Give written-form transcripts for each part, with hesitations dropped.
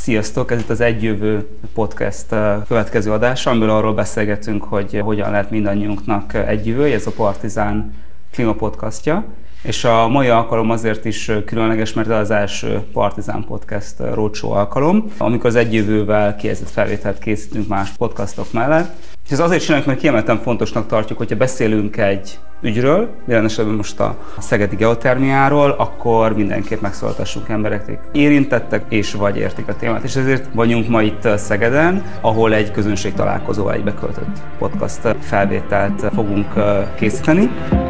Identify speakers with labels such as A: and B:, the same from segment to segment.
A: Sziasztok! Ez itt az Egy Jövő podcast következő adása, amiből arról beszélgetünk, hogy hogyan lehet mindannyiunknak egy jövője, ez a Partizán klímapodcastja. És a mai alkalom azért is különleges, mert ez az első Partizán Podcast roadshow alkalom, amikor az Egy Jövővel kijelzett felvételt készítünk más podcastok mellett. És ez azért csináljuk, mert kiemelten fontosnak tartjuk, hogyha beszélünk egy ügyről, jelen esetben most a szegedi geotermiáról, akkor mindenképp megszólaltassunk embereknek érintettek és vagy értik a témát. És ezért vagyunk ma itt Szegeden, ahol egy közönség találkozóval egy beköltött podcast felvételt fogunk készíteni.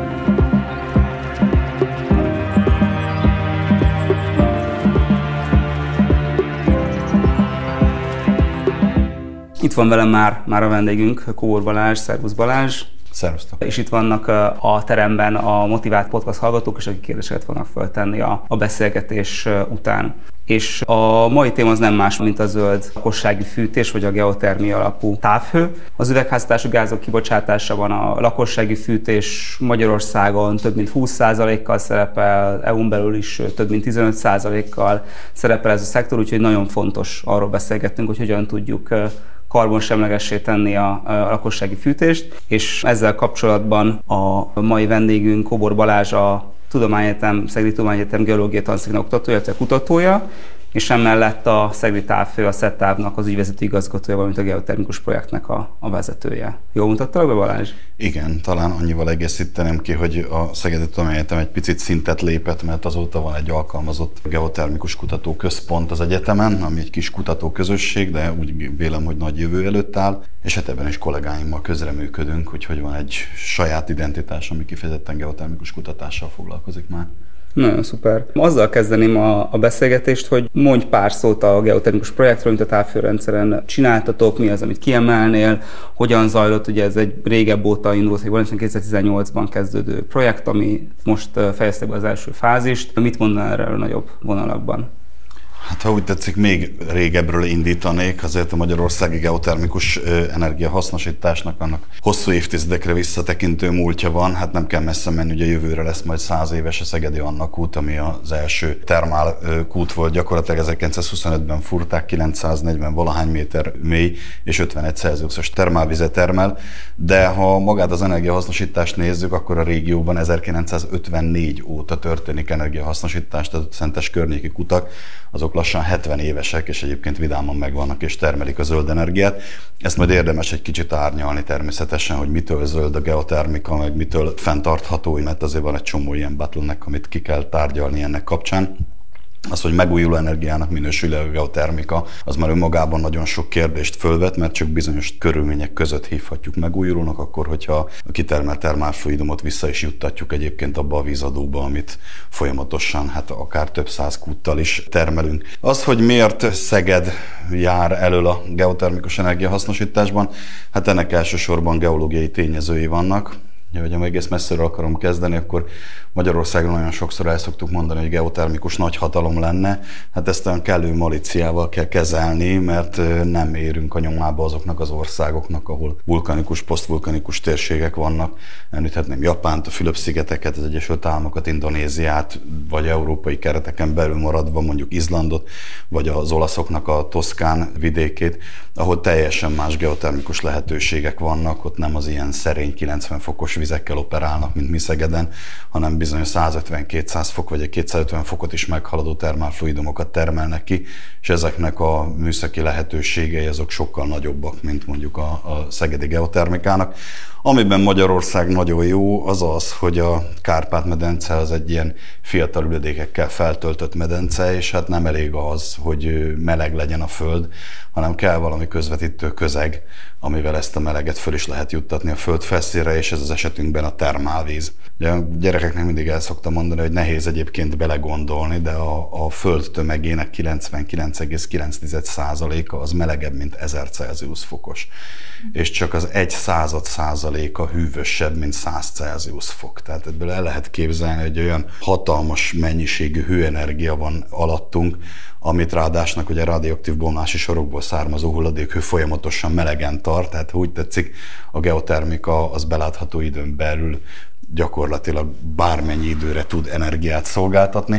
A: Itt van velem már a vendégünk, Kóbor Balázs. Szervusz Balázs!
B: Szervusztok!
A: És itt vannak a teremben a motivált podcast hallgatók, és akik kérdéseket fognak föltenni a beszélgetés után. És a mai téma az nem más, mint a zöld lakossági fűtés, vagy a geotermia alapú távhő. Az üvegházhatású gázok kibocsátásában a lakossági fűtés Magyarországon több mint 20%-kal szerepel, EU-n belül is több mint 15%-kal szerepel ez a szektor, úgyhogy nagyon fontos arról beszélgettünk, hogy hogyan tudjuk karbonsemlegessé tenni a lakossági fűtést, és ezzel kapcsolatban a mai vendégünk Kóbor Balázs, a Szegedi Tudományegyetem geológiai tanszékének oktatója, illetve kutatója, és emellett a Szegedi Távhő, a SZED-távnak az ügyvezető igazgatója, valamint a geotermikus projektnek a vezetője. Jól mutattalak be, Balázs?
B: Igen, talán annyival egészíteném ki, hogy a Szegedi Tudományegyetem egy picit szintet lépett, mert azóta van egy alkalmazott geotermikus kutatóközpont az egyetemen, ami egy kis kutatóközösség, de úgy vélem, hogy nagy jövő előtt áll, és hát ebben is kollégáimmal közreműködünk, úgyhogy van egy saját identitás, ami kifejezetten geotermikus kutatással foglalkozik már.
A: Nagyon szuper. Azzal kezdeném a beszélgetést, hogy mondj pár szót a geotermikus projektről, amit a távhőrendszeren csináltatok, mi az, amit kiemelnél, hogyan zajlott, ugye ez egy régebb óta indult, hogy valószínűleg 2018-ban kezdődő projekt, ami most fejezte be az első fázist. Mit mondanál erről nagyobb vonalakban?
B: Hát ha úgy tetszik, még régebbről indítanék, azért a magyarországi geotermikus energiahasznosításnak annak hosszú évtizedekre visszatekintő múltja van, hát nem kell messze menni, ugye jövőre lesz majd 100 éves a Szegedi Anna kút, ami az első termál kút volt, gyakorlatilag 1925-ben fúrták, 940 valahány méter mély és 51 Celsiusos termálvizet termel, de ha magát az energiahasznosítást nézzük, akkor a régióban 1954 óta történik energiahasznosítás, tehát a Szentes környéki kutak, azok lassan 70 évesek, és egyébként vidáman megvannak és termelik a zöld energiát. Ezt majd érdemes egy kicsit árnyalni természetesen, hogy mitől zöld a geotermika, meg mitől fenntartható, mert azért van egy csomó ilyen bottleneck, amit ki kell tárgyalni ennek kapcsán. Az, hogy megújuló energiának minősül a geotermika, az már önmagában nagyon sok kérdést fölvet, mert csak bizonyos körülmények között hívhatjuk megújulónak, akkor, hogyha a kitermelt termálfluidumot vissza is juttatjuk egyébként abba a vízadóba, amit folyamatosan, hát akár több száz kúttal is termelünk. Az, hogy miért Szeged jár elől a geotermikus energiahasznosításban, hát ennek elsősorban geológiai tényezői vannak. Ha egész messziről akarom kezdeni, akkor Magyarországon nagyon sokszor el szoktuk mondani, hogy geotermikus nagyhatalom lenne. Hát ezt olyan kellő malíciával kell kezelni, mert nem érünk a nyomába azoknak az országoknak, ahol vulkanikus, posztvulkanikus térségek vannak. Említhetném Japánt, a Fülöp-szigeteket, az Egyesült Államokat, Indonéziát, vagy európai kereteken belül maradva mondjuk Izlandot, vagy az olaszoknak a Toszkán vidékét, ahol teljesen más geotermikus lehetőségek vannak, ott nem az ilyen szerény 90 fokos vizekkel operálnak, mint mi Szegeden, hanem bizonyos 150-200 fok vagy egy 250 fokot is meghaladó termálfluidumokat termelnek ki, és ezeknek a műszaki lehetőségei azok sokkal nagyobbak, mint mondjuk a szegedi geotermikának. Amiben Magyarország nagyon jó, az az, hogy a Kárpát-medence az egy ilyen fiatal üledékekkel feltöltött medence, és hát nem elég az, hogy meleg legyen a föld, hanem kell valami közvetítő közeg, amivel ezt a meleget föl is lehet juttatni a föld felszínre, és ez az esetünkben a termálvíz. Ugye a gyerekeknek mindig el szoktam mondani, hogy nehéz egyébként belegondolni, de a föld tömegének 99,9%-a az melegebb, mint 1000 Celsius fokos. És csak az 1/100%-a hűvösebb, mint 100 Celsius fok. Tehát ebből el lehet képzelni, hogy olyan hatalmas mennyiségű hőenergia van alattunk, amit ráadásnak ugye radioaktív bomlási sorokból származó hulladékhő folyamatosan melegen tart, tehát úgy tetszik, a geotermika az belátható időn belül gyakorlatilag bármennyi időre tud energiát szolgáltatni,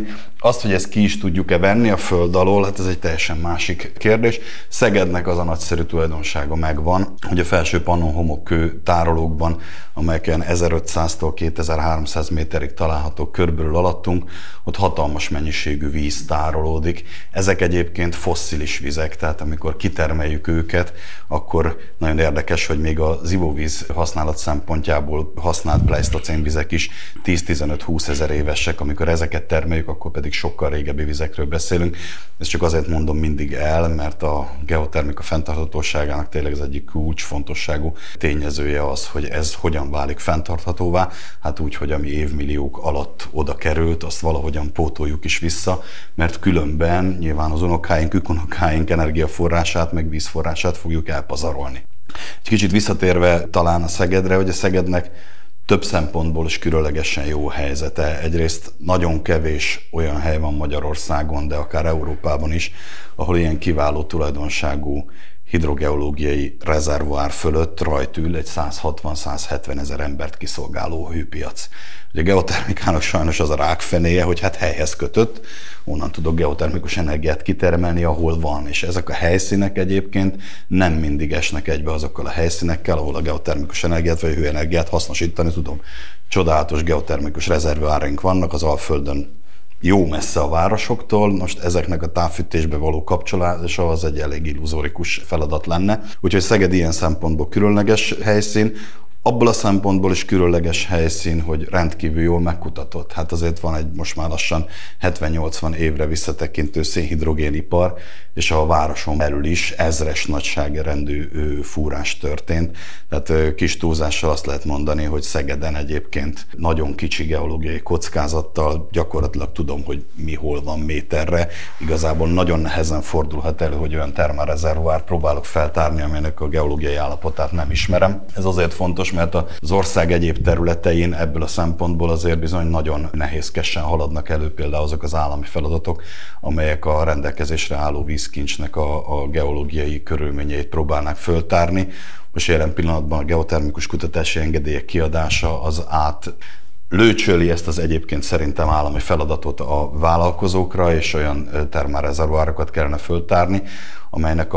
B: Azt, hogy ezt ki is tudjuk-e venni a föld alól, hát ez egy teljesen másik kérdés. Szegednek az a nagyszerű tulajdonsága megvan, hogy a felső Pannon-homokkő tárolókban, amelyek olyan 1500-tól 2300 méterig találhatók körülbelül alattunk, ott hatalmas mennyiségű víz tárolódik. Ezek egyébként fosszilis vizek, tehát amikor kitermeljük őket, akkor nagyon érdekes, hogy még az ivóvíz használat szempontjából használt pleisztocén vizek is 10-15-20 ezer évesek, amikor ezeket termeljük, akkor pedig sokkal régebbi vizekről beszélünk. Ezt csak azért mondom mindig el, mert a geotermika fenntarthatóságának tényleg az egyik kulcsfontosságú tényezője az, hogy ez hogyan válik fenntarthatóvá. Hát úgy, hogy ami évmilliók alatt oda került, azt valahogyan pótoljuk is vissza, mert különben nyilván az unokáink energiaforrását, meg vízforrását fogjuk elpazarolni. Egy kicsit visszatérve talán a Szegedre, hogy a Szegednek több szempontból is különlegesen jó helyzete. Egyrészt nagyon kevés olyan hely van Magyarországon, de akár Európában is, ahol ilyen kiváló tulajdonságú hidrogeológiai rezervoár fölött rajt ül egy 160-170 ezer embert kiszolgáló hőpiac. Ugye a geotermikának sajnos az a rákfenéje, hogy hát helyhez kötött, onnan tudok geotermikus energiát kitermelni, ahol van. És ezek a helyszínek egyébként nem mindig esnek egybe azokkal a helyszínekkel, ahol a geotermikus energiát vagy a hőenergiát hasznosítani tudom. Csodálatos geotermikus rezervoáraink vannak az Alföldön, jó messze a városoktól, most ezeknek a távfűtésbe való kapcsolása az egy elég illuzórikus feladat lenne. Úgyhogy Szeged ilyen szempontból különleges helyszín, abból a szempontból is különleges helyszín, hogy rendkívül jól megkutatott. Hát azért van egy most már lassan 70-80 évre visszatekintő szénhidrogénipar, és a városon belül is ezres nagyságrendű fúrás történt. Tehát kis túlzással azt lehet mondani, hogy Szegeden egyébként nagyon kicsi geológiai kockázattal gyakorlatilag tudom, hogy mi hol van méterre. Igazából nagyon nehezen fordulhat elő, hogy olyan termálrezervoárt próbálok feltárni, amelynek a geológiai állapotát nem ismerem. Ez azért fontos, mert az ország egyéb területein ebből a szempontból azért bizony nagyon nehézkesen haladnak elő például azok az állami feladatok, amelyek a rendelkezésre álló vízkincsnek a geológiai körülményeit próbálnak föltárni. Most jelen pillanatban a geotermikus kutatási engedélyek kiadása az lőcsöli ezt az egyébként szerintem állami feladatot a vállalkozókra, és olyan termálrezervoárokat kellene föltárni, amelynek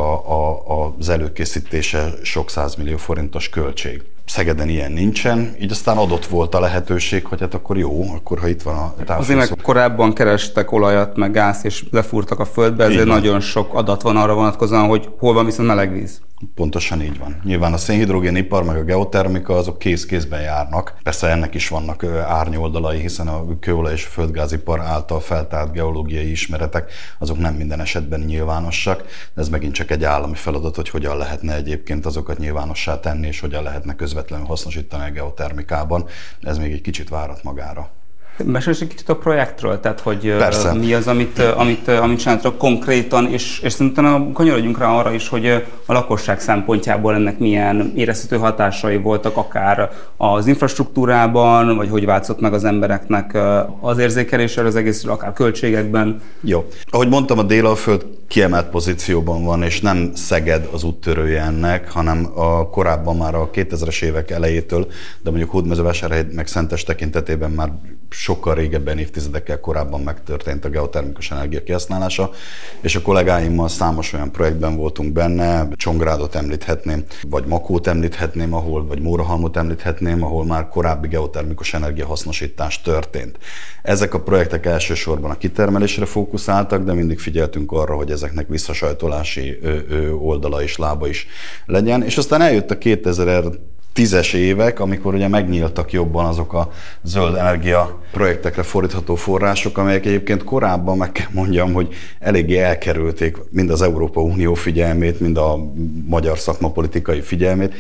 B: az előkészítése sok 100 millió forintos költség. Szegeden ilyen nincsen, így aztán adott volt a lehetőség, hogy hát akkor jó, akkor ha itt van a távfűtés.
A: Azért meg korábban kerestek olajat, meg gáz, és lefúrtak a földbe, ezért nagyon sok adat van arra vonatkozóan, hogy hol van viszont meleg víz.
B: Pontosan így van. Nyilván a szénhidrogénipar meg a geotermika azok kéz-kézben járnak. Persze ennek is vannak árnyoldalai, hiszen a kőolaj és a földgázipar által feltárt geológiai ismeretek azok nem minden esetben nyilvánosak. De ez megint csak egy állami feladat, hogy hogyan lehetne egyébként azokat nyilvánossá tenni, és hogyan lehetne közvetlenül hasznosítani a geotermikában. Ez még egy kicsit várat magára.
A: Mesélj egy kicsit a projektről, tehát hogy
B: Persze.
A: Mi az, amit csináltok konkrétan, és szerintem kanyarodjunk rá arra is, hogy a lakosság szempontjából ennek milyen érezhető hatásai voltak, akár az infrastruktúrában, vagy hogy változott meg az embereknek az érzékelése az egészről, akár költségekben.
B: Jó. Ahogy mondtam, a Délalföld kiemelt pozícióban van, és nem Szeged az úttörője ennek, hanem korábban már a 2000-es évek elejétől, de mondjuk Hódmezővásárhely meg Szentes tekintetében már sokkal régebben, évtizedekkel korábban megtörtént a geotermikus energia kihasználása, és a kollégáimmal számos olyan projektben voltunk benne, Csongrádot említhetném, vagy Makót említhetném, vagy Mórahalmot említhetném, ahol már korábbi geotermikus energiahasznosítás történt. Ezek a projektek elsősorban a kitermelésre fókuszáltak, de mindig figyeltünk arra, hogy ezeknek visszasajtolási oldala és lába is legyen, és aztán eljött a 2010-es évek, amikor ugye megnyíltak jobban azok a zöld energia projektekre fordítható források, amelyek egyébként korábban meg kell mondjam, hogy eléggé elkerülték mind az Európai Unió figyelmét, mind a magyar szakmapolitikai figyelmét.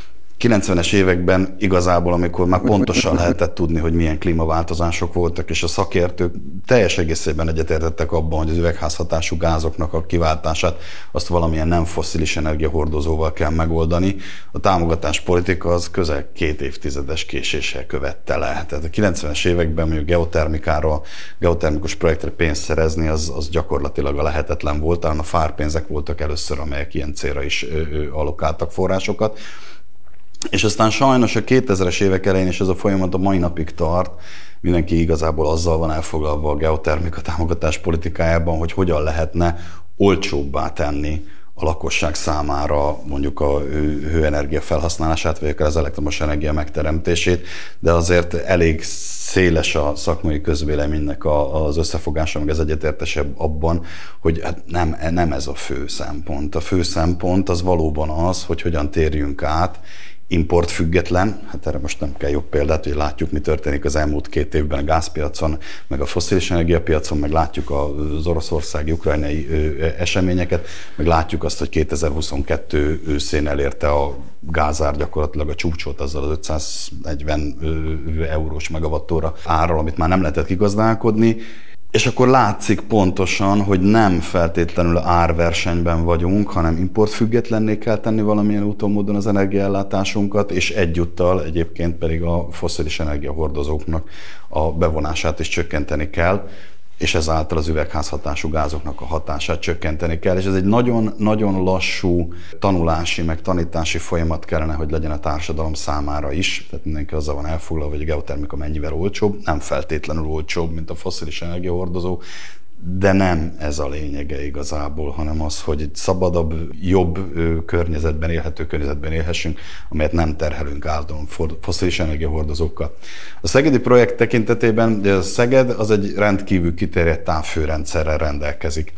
B: 90-es években igazából, amikor már pontosan lehetett tudni, hogy milyen klímaváltozások voltak, és a szakértők teljes egészében egyetértettek abban, hogy az üvegházhatású gázoknak a kiváltását azt valamilyen nem fosszilis energiahordozóval kell megoldani. A támogatáspolitika az közel 2 évtizedes késéssel követte le. Tehát a 90-es években mondjuk geotermikára, geotermikus projektre pénzt szerezni, az gyakorlatilag a lehetetlen volt. Talán a FAR pénzek voltak először, amelyek ilyen célra is allokáltak forrásokat. És aztán sajnos a 2000-es évek elején, és ez a folyamat a mai napig tart, mindenki igazából azzal van elfoglalva a geotermika támogatás politikájában, hogy hogyan lehetne olcsóbbá tenni a lakosság számára mondjuk a hőenergia felhasználását, vagy akár az elektromos energia megteremtését, de azért elég széles a szakmai közvéleménynek az összefogása, meg az egyetértésebb abban, hogy hát nem ez a fő szempont. A fő szempont az valóban az, hogy hogyan térjünk át importfüggetlen, hát erre most nem kell jobb példát, hogy látjuk, mi történik az elmúlt 2 évben a gázpiacon, meg a fosszilis energiapiacon, meg látjuk az oroszországi, ukrajnai eseményeket, meg látjuk azt, hogy 2022 őszén elérte a gázár gyakorlatilag a csúcsot azzal az 540 eurós megawattóra árral, amit már nem lehetett kigazdálkodni. És akkor látszik pontosan, hogy nem feltétlenül árversenyben vagyunk, hanem importfüggetlenné kell tenni valamilyen úton, módon az energiaellátásunkat, és egyúttal egyébként pedig a fosszilis energiahordozóknak a bevonását is csökkenteni kell, és ezáltal az üvegházhatású gázoknak a hatását csökkenteni kell. És ez egy nagyon lassú tanulási, meg tanítási folyamat kellene, hogy legyen a társadalom számára is. Tehát mindenki azzal van elfoglalva, hogy a geotermika mennyivel olcsóbb, nem feltétlenül olcsóbb, mint a fosszilis energiahordozó, de nem ez a lényege igazából, hanem az, hogy egy szabadabb, jobb környezetben, élhető környezetben élhessünk, amelyet nem terhelünk állandóan fosszilis energiahordozókkal. A szegedi projekt tekintetében ugye a Szeged az egy rendkívül kiterjedt távfőrendszerrel rendelkezik.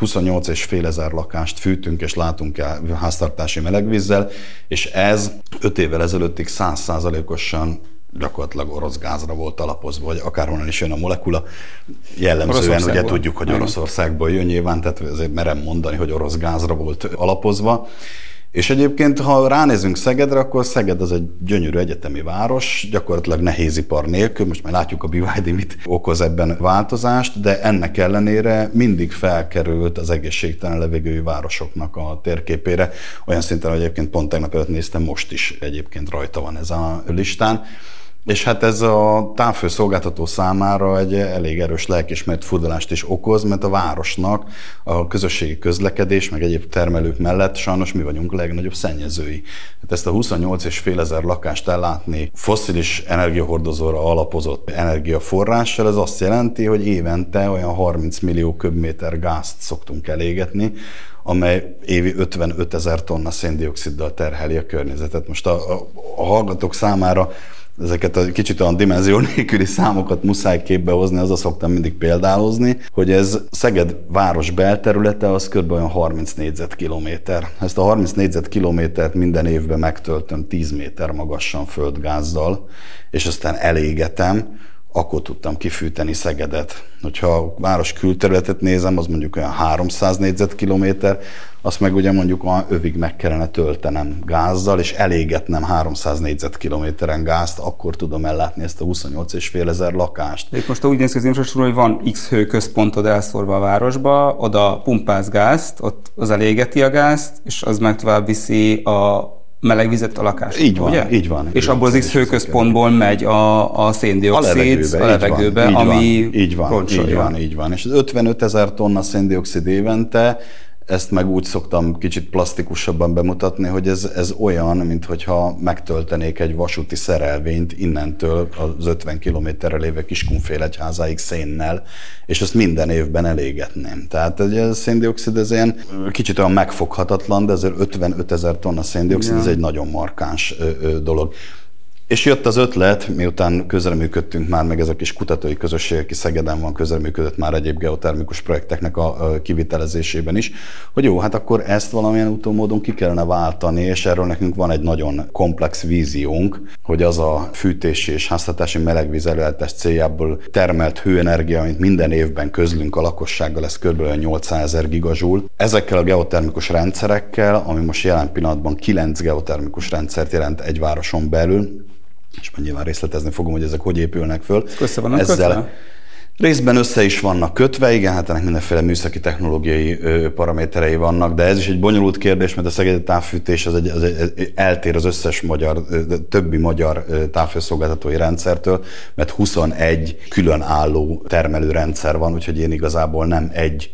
B: 28,5 ezer lakást fűtünk és látunk el háztartási melegvízzel, és ez 5 évvel ezelőttig 100%-osan gyakorlatilag orosz gázra volt alapozva, vagy akárhonnan is jön a molekula. Jellemzően ugye tudjuk, hogy Oroszországból jön nyilván, tehát azért merem mondani, hogy orosz gázra volt alapozva. És egyébként, ha ránézünk Szegedre, akkor Szeged az egy gyönyörű egyetemi város, gyakorlatilag nehézipar nélkül, most már látjuk a BYD mit okoz ebben változást, de ennek ellenére mindig felkerült az egészségtelen levegőjű városoknak a térképére, olyan szinten, hogy egyébként pont tegnap előtt néztem, most is egyébként rajta van ez a listán. És hát ez a távhőszolgáltató számára egy elég erős lelkiismeret furdalást is okoz, mert a városnak a közösségi közlekedés, meg egyéb termelők mellett sajnos mi vagyunk a legnagyobb szennyezői. Hát ezt a 28,5 ezer lakást ellátni fosszilis energiahordozóra alapozott energiaforrással, ez azt jelenti, hogy évente olyan 30 millió köbméter gázt szoktunk elégetni, amely évi 55 ezer tonna széndioxiddal terheli a környezetet. Most a hallgatók számára ezeket a kicsit olyan dimenzió nélküli számokat muszáj képbe hozni, azzal szoktam mindig példálozni, hogy ez Szeged város belterülete az kb. Olyan 30 négyzetkilométer. Ezt a 30 négyzetkilométert minden évben megtöltöm 10 méter magassan földgázzal, és aztán elégetem, akkor tudtam kifűteni Szegedet. Hogyha a város külterületet nézem, az mondjuk olyan 300 négyzetkilométer, azt meg ugye mondjuk olyan övig meg kellene töltenem gázzal, és elégetnem 300 négyzetkilométeren gázt, akkor tudom ellátni ezt a 28,5 ezer lakást.
A: De itt most úgy néz ki az infrastruktúra, hogy van X hőközpontod elszórva a városba, oda pumpálsz gázt, ott az elégeti a gázt, és az meg tovább viszi a meleg vizet a lakásba,
B: így van,
A: ugye?
B: Így van.
A: És abból az X hőközpontból megy a széndioxid a levegőbe, ami roncsolja.
B: Így van. És az 55 ezer tonna széndioxid évente, ezt meg úgy szoktam kicsit plastikusabban bemutatni, hogy ez olyan, mintha megtöltenék egy vasúti szerelvényt innentől az 50 kilométerre lévő Kiskunfélegyházáig szénnel, és ezt minden évben elégetném. Tehát a széndioxid ez ilyen kicsit olyan megfoghatatlan, de ezért 55 ezer tonna széndioxid, ez egy nagyon markáns dolog. És jött az ötlet, miután közreműködtünk már, meg ez a kis kutatói közösség, aki Szegeden van, közreműködött már egyéb geotermikus projekteknek a kivitelezésében is, hogy jó, hát akkor ezt valamilyen úton módon ki kellene váltani, és erről nekünk van egy nagyon komplex víziónk, hogy az a fűtési és háztartási melegvíz előállítás céljából termelt hőenergia, amit minden évben közlünk a lakossággal, ez kb. 800 000 gigajoule. Ezekkel a geotermikus rendszerekkel, ami most jelen pillanatban 9 geotermikus rendszert jelent egy városon belül, és majd nyilván részletezni fogom, hogy ezek hogy épülnek föl.
A: Össze vannak kötve?
B: Részben össze is vannak kötve, igen, hát ennek mindenféle műszaki technológiai paraméterei vannak, de ez is egy bonyolult kérdés, mert a szegedi távfűtés az eltér az összes többi magyar távhőszolgáltatói rendszertől, mert 21 különálló termelőrendszer van, úgyhogy én igazából nem egy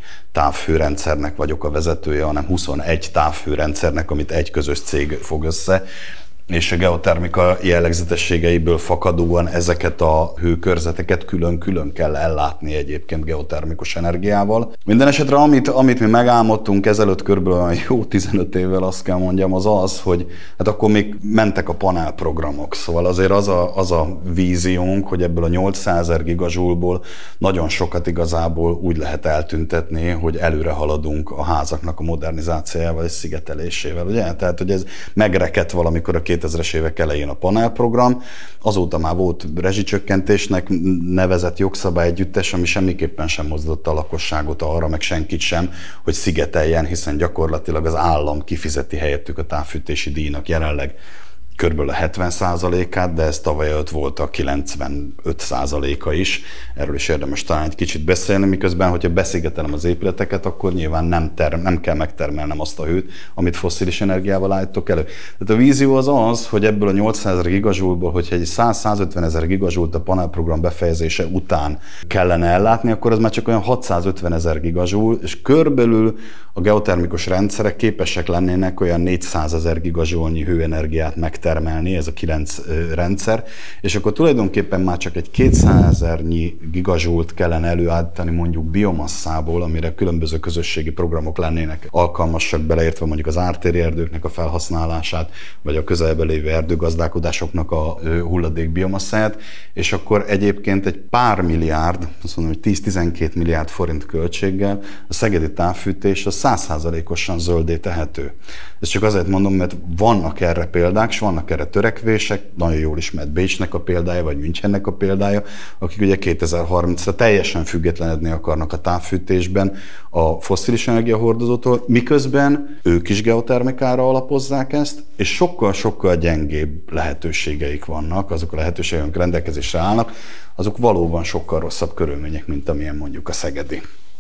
B: távhőrendszernek vagyok a vezetője, hanem 21 távhőrendszernek, amit egy közös cég fog össze. és a geotermika jellegzetességeiből fakadóan ezeket a hőkörzeteket külön-külön kell ellátni egyébként geotermikus energiával. Minden esetre, amit mi megálmodtunk ezelőtt körülbelül jó 15 évvel, azt kell mondjam, az, hogy hát akkor még mentek a panelprogramok. Szóval azért az a víziónk, hogy ebből a 800 000 gigajoule-ból nagyon sokat igazából úgy lehet eltüntetni, hogy előre haladunk a házaknak a modernizációjával és szigetelésével. Ugye? Tehát, hogy ez megrekedt valamikor a 2000-es évek elején a panelprogram, azóta már volt rezsicsökkentésnek nevezett jogszabályegyüttes, ami semmiképpen sem mozdította a lakosságot arra, meg senkit sem, hogy szigeteljen, hiszen gyakorlatilag az állam kifizeti helyettük a távfűtési díjnak jelenleg körülbelül a 70%-át, de ez tavaly előtt volt a 95%-a is. Erről is érdemes talán egy kicsit beszélni, miközben, hogyha beszigetelem az épületeket, akkor nyilván nem kell megtermelnem azt a hőt, amit fosszilis energiával állítok elő. Tehát a vízió az, hogy ebből a 800 000 gigajoule-ból, hogyha egy 100-150 000 gigajoule-t a panelprogram befejezése után kellene ellátni, akkor az már csak olyan 650 000 gigajoule, és körülbelül a geotermikus rendszerek képesek lennének olyan 400 000 gigajoule-nyi hőenergiát megtermelni, ez a 9 rendszer, és akkor tulajdonképpen már csak egy 200 000-nyi gigajoule-t kellene előállítani mondjuk biomasszából, amire különböző közösségi programok lennének alkalmasak, beleértve mondjuk az ártéri erdőknek a felhasználását, vagy a közelben lévő erdőgazdálkodásoknak a hulladék biomasszáját, és akkor egyébként egy pár milliárd, azt mondom, hogy 10-12 milliárd forint költséggel a szegedi távfűtés a 100%-osan zöldé tehető. Ezt csak azért mondom, mert vannak erre példák, és vannak erre törekvések, nagyon jól ismert Bécsnek a példája, vagy Münchennek a példája, akik ugye 2030-ra teljesen függetlenedni akarnak a távfűtésben a fosszilis energiahordozótól, miközben ők is geotermikára alapozzák ezt, és sokkal-sokkal gyengébb lehetőségeik vannak, azok a lehetőségek, amik rendelkezésre állnak, azok valóban sokkal rosszabb körülmények, mint amilyen mondjuk a szegedi.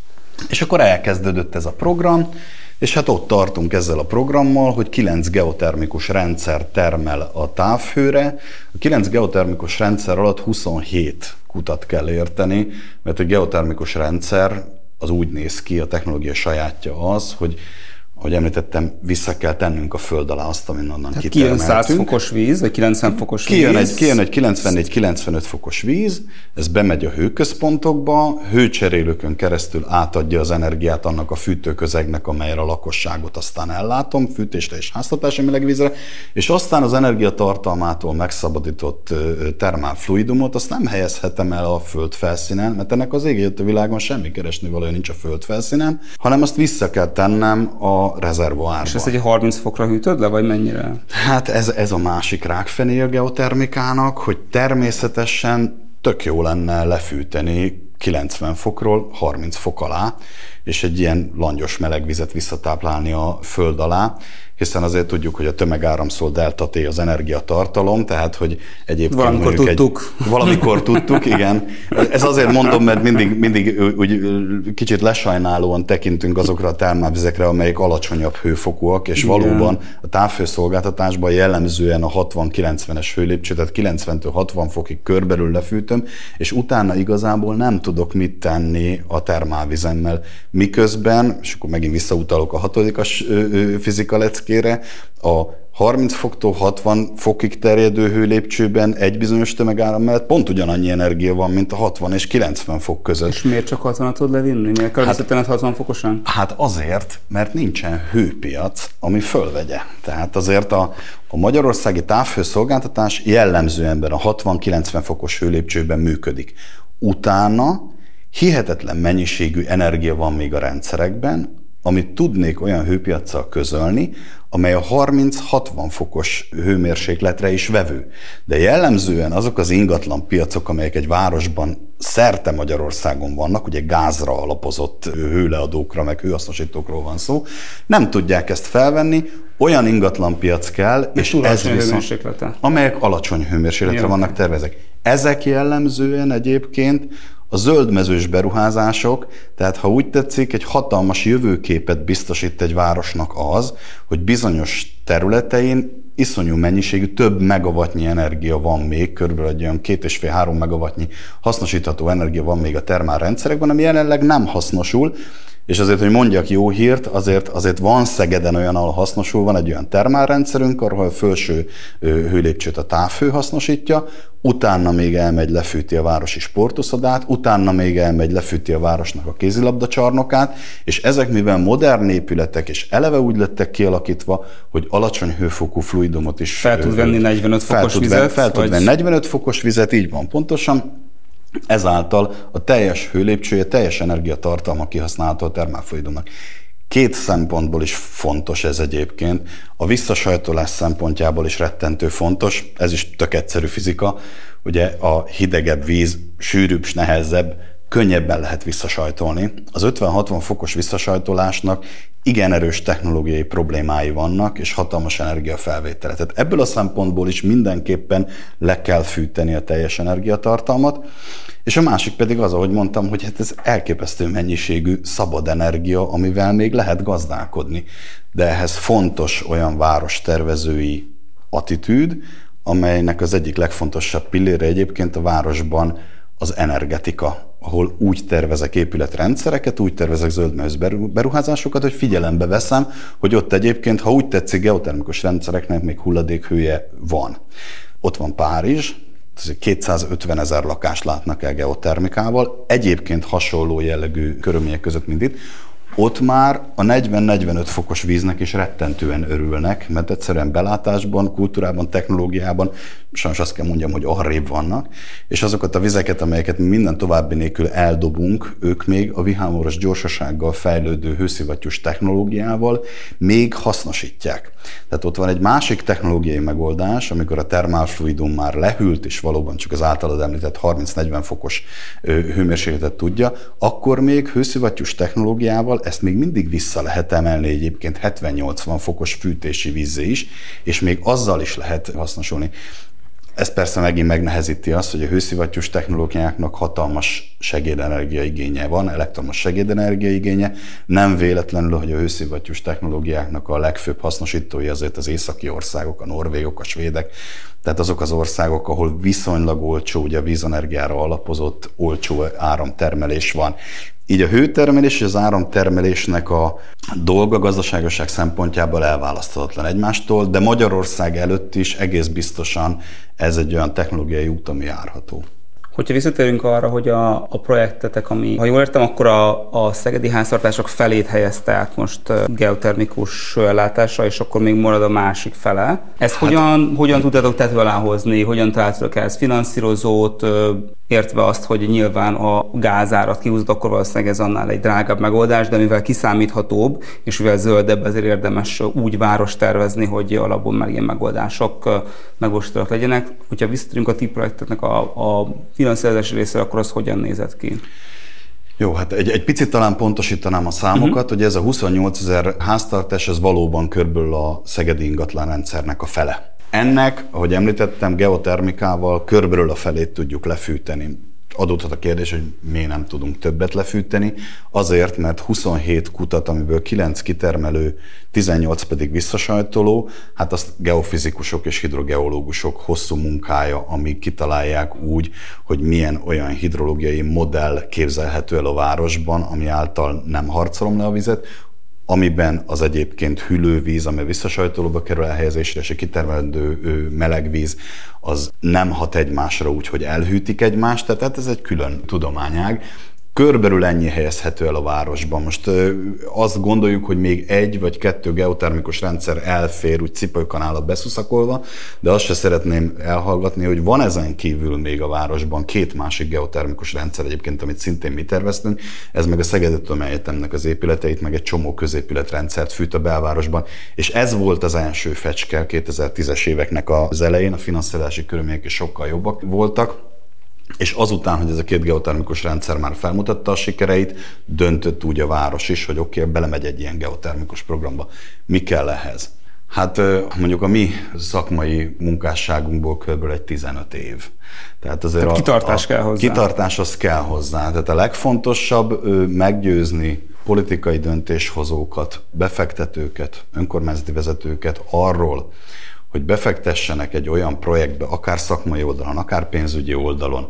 B: És akkor elkezdődött ez a program, és hát ott tartunk ezzel a programmal, hogy 9 geotermikus rendszer termel a távhőre. A 9 geotermikus rendszer alatt 27 kutat kell érteni, mert a geotermikus rendszer az úgy néz ki, a technológia sajátja az, hogy ahogy említettem, vissza kell tennünk a föld alá azt, amin onnan kitermeltünk.
A: Kijön 100 fokos víz, vagy 90 fokos víz?
B: Kijön egy 94-95 fokos víz, ez bemegy a hőközpontokba, hőcserélőkön keresztül átadja az energiát annak a fűtőközegnek, amelyre a lakosságot aztán ellátom, fűtésre és háztartási melegvízre, és aztán az energiatartalmától megszabadított termálfluidumot, azt nem helyezhetem el a föld felszínen, mert ennek az ég a világon semmi keresnivalója nincs a föld felszínen, hanem azt vissza kell tennem a rezervoárba.
A: És ezt egy 30 fokra hűtöd le, vagy mennyire?
B: Hát ez a másik rákfené a geotermikának, hogy természetesen tök jó lenne lefűteni 90 fokról 30 fok alá, és egy ilyen langyos melegvizet visszatáplálni a föld alá, hiszen azért tudjuk, hogy a tömegáramszól delta T az energiatartalom, tehát hogy egyébként
A: valamikor
B: tudtuk, igen. Ez azért mondom, mert mindig úgy kicsit lesajnálóan tekintünk azokra a termálvizekre, amelyek alacsonyabb hőfokúak, és valóban a távhőszolgáltatásban jellemzően a 60-90-es hőlépcső, tehát 90-től 60 fokig körberül lefűtöm, és utána igazából nem tudok mit tenni a termálvizemmel. Miközben, és akkor megint visszautalok a 6. fizika leckére, a 30 foktól 60 fokig terjedő hőlépcsőben egy bizonyos tömegáram mellett pont ugyanannyi energia van, mint a 60 és 90 fok között.
A: És miért csak 60-at tud levinni? Miért kell visszatened 60 fokosan?
B: Hát azért, mert nincsen hőpiac, ami fölvegye. Tehát azért a magyarországi távhőszolgáltatás jellemzően a 60-90 fokos hőlépcsőben működik. Utána hihetetlen mennyiségű energia van még a rendszerekben, amit tudnék olyan hőpiaccal közölni, amely a 30-60 fokos hőmérsékletre is vevő. De jellemzően azok az ingatlan piacok, amelyek egy városban szerte Magyarországon vannak, ugye gázra alapozott hőleadókra, meg hőhasznosítókról van szó, nem tudják ezt felvenni, olyan ingatlanpiac kell, és ez viszont, amelyek alacsony hőmérsékletre vannak tervezek. Ezek jellemzően egyébként a zöldmezős beruházások, tehát ha úgy tetszik, egy hatalmas jövőképet biztosít egy városnak az, hogy bizonyos területein iszonyú mennyiségű, több megawattnyi energia van még, körülbelül egy olyan 2,5-3 megawattnyi hasznosítható energia van még a termálrendszerekben, ami jelenleg nem hasznosul, És azért, hogy mondjak jó hírt, azért van Szegeden olyan, ahol hasznosul, van egy olyan termálrendszerünk, ahol a felső hőlépcsőt a távhő hasznosítja, utána még elmegy, lefűti a városi sportuszodát, utána még elmegy, lefűti a városnak a kézilabdacsarnokát, és ezek mivel modern épületek, és eleve úgy lettek kialakítva, hogy alacsony hőfokú fluidumot is
A: fel tud venni 45 fokos vizet.
B: Fel tud venni 45 fokos vizet, így van pontosan. Ezáltal a teljes hőlépcsője, teljes energiatartalma kihasználható a termálfluidumnak. Két szempontból is fontos ez egyébként. A visszasajtolás szempontjából is rettentő fontos, ez is tök egyszerű fizika. Ugye a hidegebb víz sűrűbb, nehezebb, könnyebben lehet visszasajtolni. Az 50-60 fokos visszasajtolásnak igen erős technológiai problémái vannak, és hatalmas energiafelvétele. Tehát ebből a szempontból is mindenképpen le kell fűteni a teljes energiatartalmat. És a másik pedig az, ahogy mondtam, hogy hát ez elképesztő mennyiségű szabad energia, amivel még lehet gazdálkodni. De ehhez fontos olyan várostervezői attitűd, amelynek az egyik legfontosabb pillére egyébként a városban az energetika, ahol úgy tervezek épületrendszereket, úgy tervezek zöldmezős beruházásokat, hogy figyelembe veszem, hogy ott egyébként, ha úgy tetszik, geotermikus rendszereknek még hulladékhője van. Ott van Párizs, 250 000 lakást látnak el geotermikával, egyébként hasonló jellegű körülmények között, mint itt. Ott már a 40-45 fokos víznek is rettentően örülnek, mert egyszerűen belátásban, kultúrában, technológiában, sajnos azt kell mondjam, hogy arrébb vannak, és azokat a vizeket, amelyeket minden további nélkül eldobunk, ők még a vihámoros gyorsasággal fejlődő hőszivattyús technológiával még hasznosítják. Tehát ott van egy másik technológiai megoldás, amikor a termálfluidum már lehűlt, és valóban csak az általad említett 30-40 fokos hőmérsékletet tudja, akkor még hőszivattyús technológiával ezt még mindig vissza lehet emelni egyébként 70-80 fokos fűtési vízzé is, és még azzal is lehet hasznosulni. Ez persze megint megnehezíti azt, hogy a hőszivattyús technológiáknak hatalmas segédenergiaigénye van, elektromos segédenergiaigénye. Nem véletlenül, hogy a hőszivattyús technológiáknak a legfőbb hasznosítói azért az északi országok, a norvégok, a svédek, tehát azok az országok, ahol viszonylag olcsó, ugye a vízenergiára alapozott olcsó áramtermelés van. Így a hőtermelés és az áramtermelésnek a dolga gazdaságosság szempontjából elválaszthatatlan egymástól, de Magyarország előtt is egész biztosan ez egy olyan technológiai út, ami járható.
A: Hogyha visszatérünk arra, hogy a projektetek, ami, ha jól értem, akkor a szegedi háztartások felét helyezte át most geotermikus ellátásra, és akkor még marad a másik fele. Ezt hogyan tudtátok tető alá hozni, hogyan találtatok ehhez finanszírozót, értve azt, hogy nyilván a gázárat kihúzod, akkor valószínűleg ez annál egy drágább megoldás, de mivel kiszámíthatóbb, és mivel zöldebb, ezért érdemes úgy város tervezni, hogy alapból már ilyen megoldások megvalósíthatóak legyenek. Hogyha visszatérünk a ti projektetnek a finanszírozási részre, akkor az hogyan nézett ki?
B: Jó, hát egy picit talán pontosítanám a számokat, hogy ez a 28 000 háztartás, ez valóban körülbelül a szegedi ingatlanrendszernek a fele. Ennek, ahogy említettem, geotermikával körülbelül a felét tudjuk lefűteni. Adódhat a kérdés, hogy miért nem tudunk többet lefűteni. Azért, mert 27 kutat, amiből 9 kitermelő, 18 pedig visszasajtoló, hát azt geofizikusok és hidrogeológusok hosszú munkája, amíg kitalálják úgy, hogy milyen olyan hidrológiai modell képzelhető el a városban, ami által nem harcolom le a vizet, amiben az egyébként hűlővíz, ami visszasajtolóba kerül elhelyezésre, és a kitermelendő melegvíz, az nem hat egymásra úgy, hogy elhűtik egymást, tehát ez egy külön tudományág. Körülbelül ennyi helyezhető el a városban. Most azt gondoljuk, hogy még 1 vagy 2 geotermikus rendszer elfér, úgy cipőkanálat beszuszakolva, de azt se szeretném elhallgatni, hogy van ezen kívül még a városban 2 másik geotermikus rendszer egyébként, amit szintén mi terveztünk, ez meg a Szegedi Tudományegyetemnek az épületeit, meg egy csomó középületrendszert fűt a belvárosban, és ez volt az első fecske 2010-es éveknek az elején, a finanszírozási körülmények is sokkal jobbak voltak. És azután, hogy ez a 2 geotermikus rendszer már felmutatta a sikereit, döntött úgy a város is, hogy oké, belemegy egy ilyen geotermikus programba. Mi kell ehhez? Hát mondjuk a mi szakmai munkásságunkból kb. Egy 15 év. Tehát azért
A: kitartás kell hozzá.
B: Kitartás az kell hozzá. Tehát a legfontosabb meggyőzni politikai döntéshozókat, befektetőket, önkormányzati vezetőket arról, hogy befektessenek egy olyan projektbe, akár szakmai oldalon, akár pénzügyi oldalon,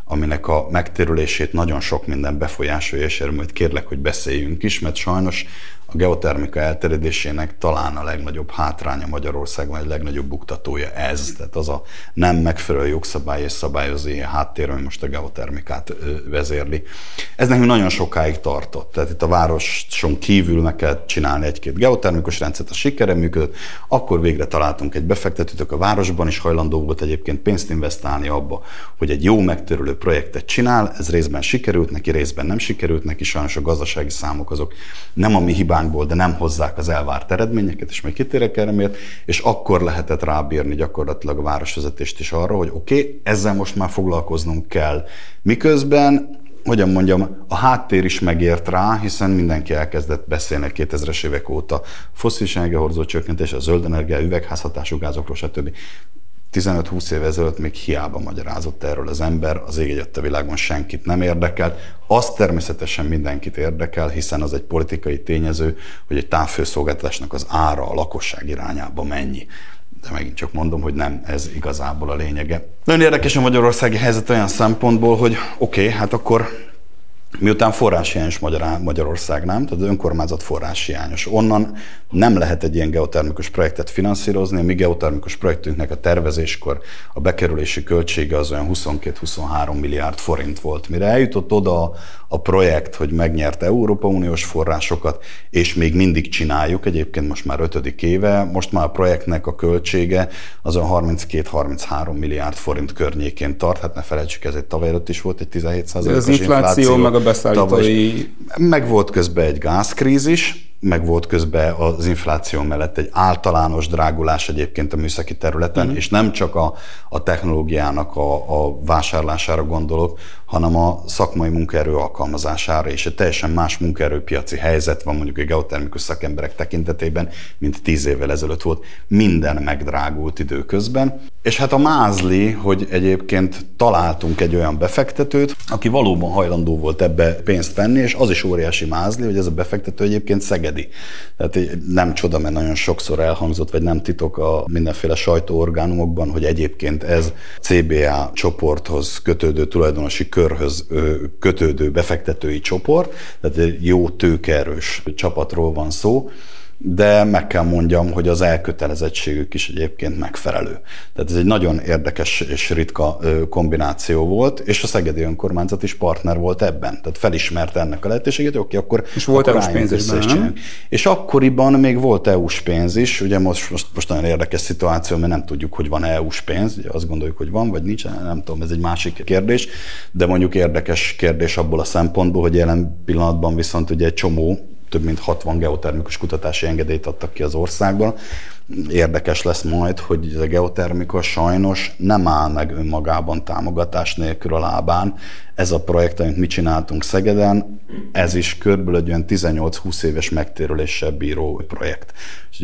B: aminek a megtérülését nagyon sok minden befolyásolja, és erről majd kérlek, hogy beszéljünk is, mert sajnos a geotermika elterjedésének talán a legnagyobb hátránya Magyarországon, vagy a legnagyobb buktatója ez. Tehát az a nem megfelelő jogszabály és szabályozói háttér, ami most a geotermikát vezérli. Ez nekünk nagyon sokáig tartott. Tehát itt a városon kívül meg kell csinálni egy-két geotermikus rendszert, a sikerre működött, akkor végre találtunk egy befektetőt, a városban is hajlandó volt egyébként pénzt investálni abba, hogy egy jó megtérülő projektet csinál, ez részben sikerült neki, részben nem sikerült neki, sajnos a gazdasági számok azok nem a mi hibánkból, de nem hozzák az elvárt eredményeket, és még kitérek erre miért, és akkor lehetett rábírni gyakorlatilag a városvezetést is arra, hogy oké, ezzel most már foglalkoznunk kell. Miközben, hogyan mondjam, a háttér is megért rá, hiszen mindenki elkezdett beszélni 2000-es évek óta fosszilis energiahordozó csökkentés, a zöld energia, üvegházhatású gázokról, stb. 15-20 év ezelőtt még hiába magyarázott erről az ember, az ég egyatt a világon senkit nem érdekelt. Az természetesen mindenkit érdekel, hiszen az egy politikai tényező, hogy egy távfőszolgáltatásnak az ára a lakosság irányába mennyi. De megint csak mondom, hogy nem ez igazából a lényege. Nagyon érdekes a magyarországi helyzet olyan szempontból, hogy oké, hát akkor miután forráshiányos Magyarország, nem? Tehát az önkormányzat forráshiányos. Onnan nem lehet egy ilyen geotermikus projektet finanszírozni. A mi geotermikus projektünknek a tervezéskor a bekerülési költsége az olyan 22-23 milliárd forint volt. Mire eljutott oda a projekt, hogy megnyerte Európai Uniós forrásokat, és még mindig csináljuk, egyébként most már 5. éve, most már a projektnek a költsége az olyan 32-33 milliárd forint környékén tart. Hát ne felejtsük, ez egy tavaly előtt is volt egy 17%-os infláció.
A: Meg a beszállítói...
B: Meg volt közben egy gázkrízis, meg volt közben az infláció mellett egy általános drágulás egyébként a műszaki területen, és nem csak a technológiának a vásárlására gondolok, hanem a szakmai munkaerő alkalmazására, és egy teljesen más munkaerőpiaci helyzet van mondjuk a geotermikus szakemberek tekintetében, mint 10 évvel ezelőtt volt. Minden megdrágult időközben. És hát a mázli, hogy egyébként találtunk egy olyan befektetőt, aki valóban hajlandó volt ebbe pénzt venni, és az is óriási mázli, hogy ez a befektető egyébként szegedi. Tehát nem csoda, mert nagyon sokszor elhangzott, vagy nem titok a mindenféle sajtóorgánumokban, hogy egyébként ez CBA csoporthoz kötődő, tulajdonosi körhöz kötődő befektetői csoport, tehát egy jó tőkeerős csapatról van szó, de meg kell mondjam, hogy az elkötelezettségük is egyébként megfelelő. Tehát ez egy nagyon érdekes és ritka kombináció volt, és a szegedi önkormányzat is partner volt ebben. Tehát felismerte ennek a lehetőségét, oké, akkor
A: és volt EU-s pénz is benne,
B: és akkoriban még volt EU-s pénz is, ugye most nagyon érdekes szituáció, mert nem tudjuk, hogy van EU-s pénz, ugye azt gondoljuk, hogy van, vagy nincs, nem tudom, ez egy másik kérdés, de mondjuk érdekes kérdés abból a szempontból, hogy jelen pillanatban viszont ugye egy csomó, több mint 60 geotermikus kutatási engedélyt adtak ki az országban. Érdekes lesz majd, hogy ez a geotermika sajnos nem áll meg önmagában támogatás nélkül a lábán. Ez a projekt, amit mi csináltunk Szegeden, ez is körülbelül egy olyan 18-20 éves megtérüléssel bíró projekt.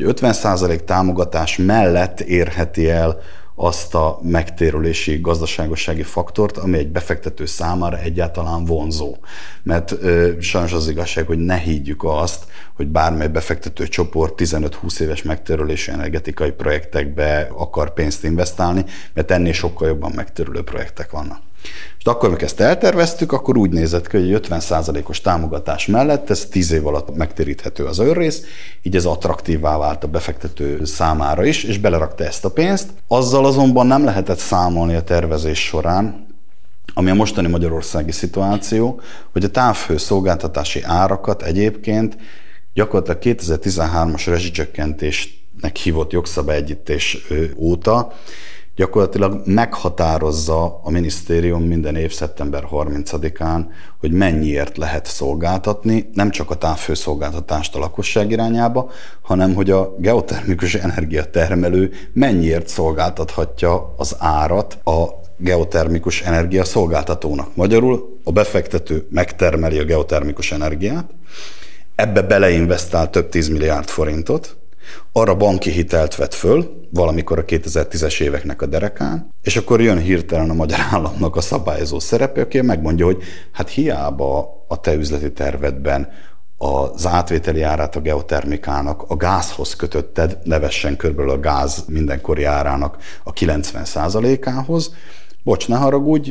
B: 50% támogatás mellett érheti el azt a megtérülési gazdaságossági faktort, ami egy befektető számára egyáltalán vonzó. Mert sajnos az igazság, hogy ne higgyük azt, hogy bármely befektető csoport 15-20 éves megtérülési energetikai projektekbe akar pénzt investálni, mert ennél sokkal jobban megtérülő projektek vannak. És akkor, amikor ezt elterveztük, akkor úgy nézett ki, hogy 50%-os támogatás mellett ez 10 év alatt megtéríthető az önrész, így ez attraktívvá vált a befektető számára is, és belerakta ezt a pénzt. Azzal azonban nem lehetett számolni a tervezés során, ami a mostani magyarországi szituáció, hogy a távhő szolgáltatási árakat egyébként gyakorlatilag 2013-as rezsicsökkentésnek hívott jogszabályegyítés óta gyakorlatilag meghatározza a minisztérium minden év szeptember 30-án, hogy mennyiért lehet szolgáltatni, nem csak a távfőszolgáltatást a lakosság irányába, hanem hogy a geotermikus energiatermelő mennyiért szolgáltathatja az árat a geotermikus energia szolgáltatónak. Magyarul a befektető megtermeli a geotermikus energiát, ebbe beleinvestál több 10 milliárd forintot, arra banki hitelt vett föl, valamikor a 2010-es éveknek a derekán, és akkor jön hirtelen a magyar államnak a szabályozó szerepe, aki megmondja, hogy hát hiába a te üzleti tervedben az átvételi árát a geotermikának a gázhoz kötötted, nevessen körülbelül a gáz mindenkori árának a 90%-ához. Bocs, ne haragudj,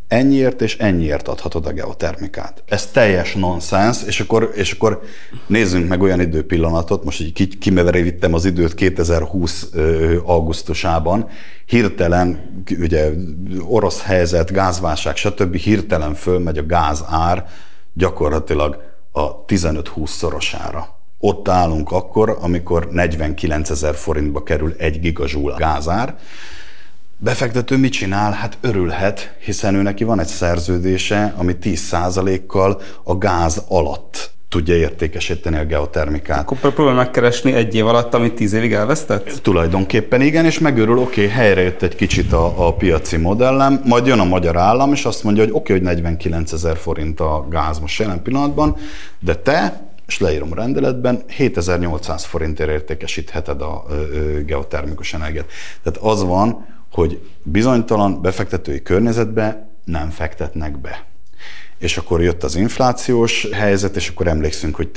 B: ennyiért és ennyiért adhatod a geotermikát. Ez teljes nonsens, és akkor nézzünk meg olyan időpillanatot, most így kimeveríttem az időt 2020 augusztusában, hirtelen, ugye orosz helyzet, gázválság, stb. Hirtelen fölmegy a gázár gyakorlatilag a 15-20 szorosára. Ott állunk akkor, amikor 49 000 forintba kerül 1 gigazsúl gázár. Befektető mit csinál? Hát örülhet, hiszen ő neki van egy szerződése, ami 10%-kal a gáz alatt tudja értékesíteni a geotermikát.
A: Akkor próbál megkeresni 1 év alatt, amit 10 évig elvesztett?
B: Tulajdonképpen igen, és megörül, helyre jött egy kicsit a piaci modellem, majd jön a magyar állam, és azt mondja, hogy hogy 49 000 forint a gáz most jelen pillanatban, de te, és leírom a rendeletben, 7800 forintért értékesítheted a geotermikus energiát. Tehát az van, hogy bizonytalan befektetői környezetbe nem fektetnek be. És akkor jött az inflációs helyzet, és akkor emlékszünk, hogy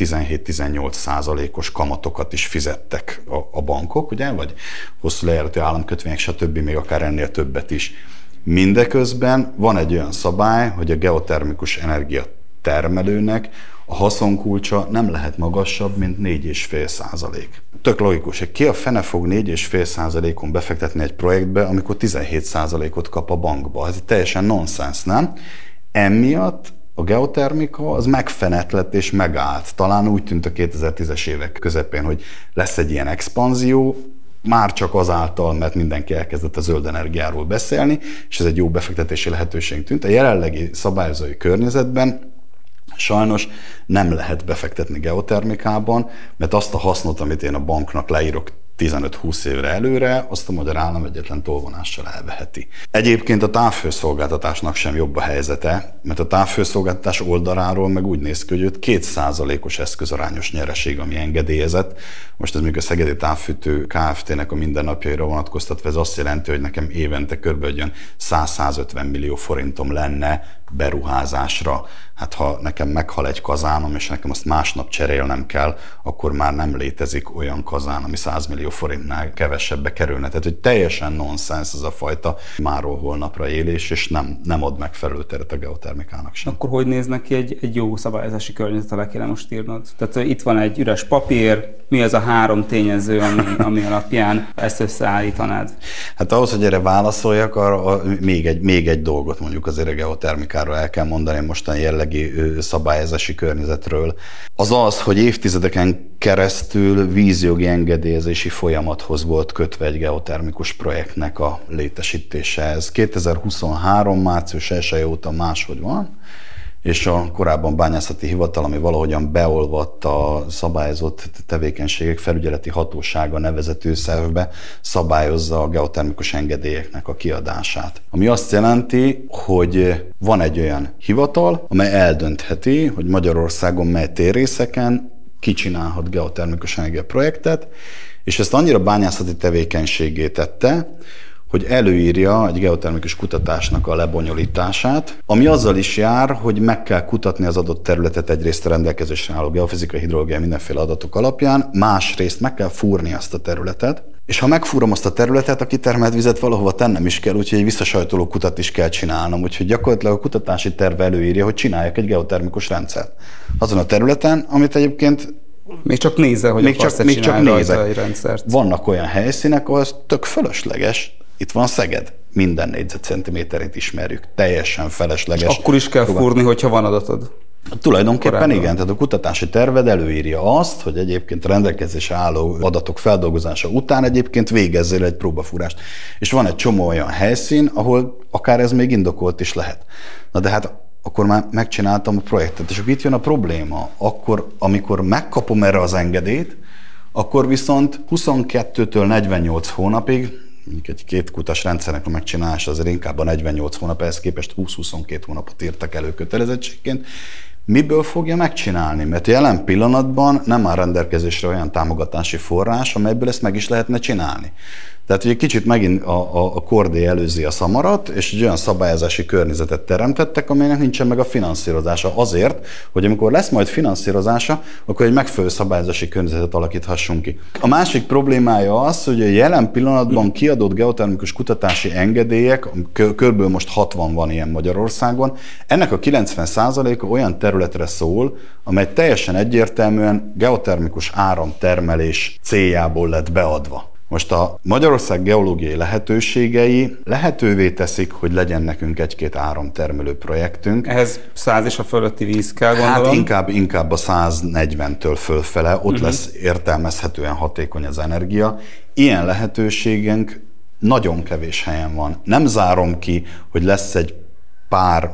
B: 17-18%-os kamatokat is fizettek a bankok, ugye? Vagy hosszú lejáratú államkötvények, stb. Még akár ennél többet is. Mindeközben van egy olyan szabály, hogy a geotermikus energia termelőnek a haszonkulcsa nem lehet magasabb, mint 4,5%. Tök logikus, hogy ki a fene fog 4,5%-on befektetni egy projektbe, amikor 17%-ot kap a bankba. Ez teljesen nonsens, nem? Emiatt a geotermika az megfenett lett és megállt. Talán úgy tűnt a 2010-es évek közepén, hogy lesz egy ilyen expanzió, már csak azáltal, mert mindenki elkezdett a zöld energiáról beszélni, és ez egy jó befektetési lehetőség tűnt. A jelenlegi szabályozói környezetben sajnos nem lehet befektetni geotermikában, mert azt a hasznot, amit én a banknak leírok 15-20 évre előre, azt a magyar állam egyetlen tolvonással elveheti. Egyébként a távhőszolgáltatásnak sem jobb a helyzete, mert a távhőszolgáltatás oldaláról meg úgy néz ki, hogy 2%-os eszközarányos nyereség, ami engedélyezett. Most ez még a Szegedi Távfűtő Kft-nek a mindennapjaira vonatkoztatva, ez azt jelenti, hogy nekem évente kb. 100-150 millió forintom lenne beruházásra. Hát ha nekem meghal egy kazánom, és nekem azt másnap cserélnem kell, akkor már nem létezik olyan kazán, ami 100 millió forintnál kevesebbe kerülne. Tehát, hogy teljesen nonsens ez a fajta máról holnapra élés, és nem ad megfelelő teret a geotermikának sem.
A: Akkor hogy néz neki egy jó szabályozási környezet, le kéne most írnod? Tehát itt van egy üres papír, mi az a 3 tényező, ami alapján ezt összeállítanád? Hát
B: ahhoz, hogy erre válaszoljak, arra még egy dolgot mondjuk azért a geotermikáról el kell mondani mostani jellegi szabályozási környezetről. Az, hogy évtizedeken keresztül vízjogi engedélyezési folyamathoz volt kötve egy geotermikus projektnek a létesítése. Ez 2023. március 1 óta máshogy van, és a korábban bányászati hivatal, ami valahogyan beolvadt a szabályozott tevékenységek felügyeleti hatósága nevezetű szervbe, szabályozza a geotermikus engedélyeknek a kiadását. Ami azt jelenti, hogy van egy olyan hivatal, amely eldöntheti, hogy Magyarországon mely térrészeken kicsinálhat geotermikus energiaprojektet, és ezt annyira bányászati tevékenységé tette, hogy előírja egy geotermikus kutatásnak a lebonyolítását, ami azzal is jár, hogy meg kell kutatni az adott területet egyrészt a rendelkezésre álló geofizikai, hidrológiai, mindenféle adatok alapján, másrészt meg kell fúrni azt a területet, és ha megfúrom azt a területet, a kitermelt vizet valahova tennem is kell, úgyhogy egy visszasajtoló kutat is kell csinálnom, úgyhogy gyakorlatilag a kutatási terv előírja, hogy csináljak egy geotermikus rendszert azon a területen, amit egyébként
A: még csak nézze, hogy
B: még csak nézek. Egy rendszert. Vannak olyan helyszínek, ahol ez tök fölösleges. Itt van Szeged, minden négyzetcentiméterét ismerjük, teljesen felesleges.
A: És akkor is kell fúrni, hogyha van adatod?
B: Tulajdonképpen korábban. Igen, tehát a kutatási terved előírja azt, hogy egyébként a rendelkezésre álló adatok feldolgozása után egyébként végezzél egy próbafúrást. És van egy csomó olyan helyszín, ahol akár ez még indokolt is lehet. Na de hát akkor már megcsináltam a projektet, és akkor itt jön a probléma. Akkor, amikor megkapom erre az engedélyt, akkor viszont 22-től 48 hónapig, mondjuk egy 2 kutas rendszernek a megcsinálása azért inkább a 48 hónap, ehhez képest 20-22 hónapot írtak elő kötelezettségként, miből fogja megcsinálni? Mert jelen pillanatban nem áll rendelkezésre olyan támogatási forrás, amelyből ezt meg is lehetne csinálni. Tehát ugye kicsit megint a kordé előzi a szamarat, és egy olyan szabályozási környezetet teremtettek, amelynek nincsen meg a finanszírozása azért, hogy amikor lesz majd finanszírozása, akkor egy megfelelő szabályozási környezetet alakíthassunk ki. A másik problémája az, hogy a jelen pillanatban kiadott geotermikus kutatási engedélyek, körülbelül most 60 van ilyen Magyarországon, ennek a 90%-a olyan területre szól, amely teljesen egyértelműen geotermikus áramtermelés céljából lett beadva. Most a Magyarország geológiai lehetőségei lehetővé teszik, hogy legyen nekünk egy-két áramtermelő projektünk.
A: Ehhez 100 és a fölötti víz kell, gondolom?
B: Hát inkább a 140-től fölfele, ott lesz értelmezhetően hatékony az energia. Ilyen lehetőségünk nagyon kevés helyen van. Nem zárom ki, hogy lesz egy pár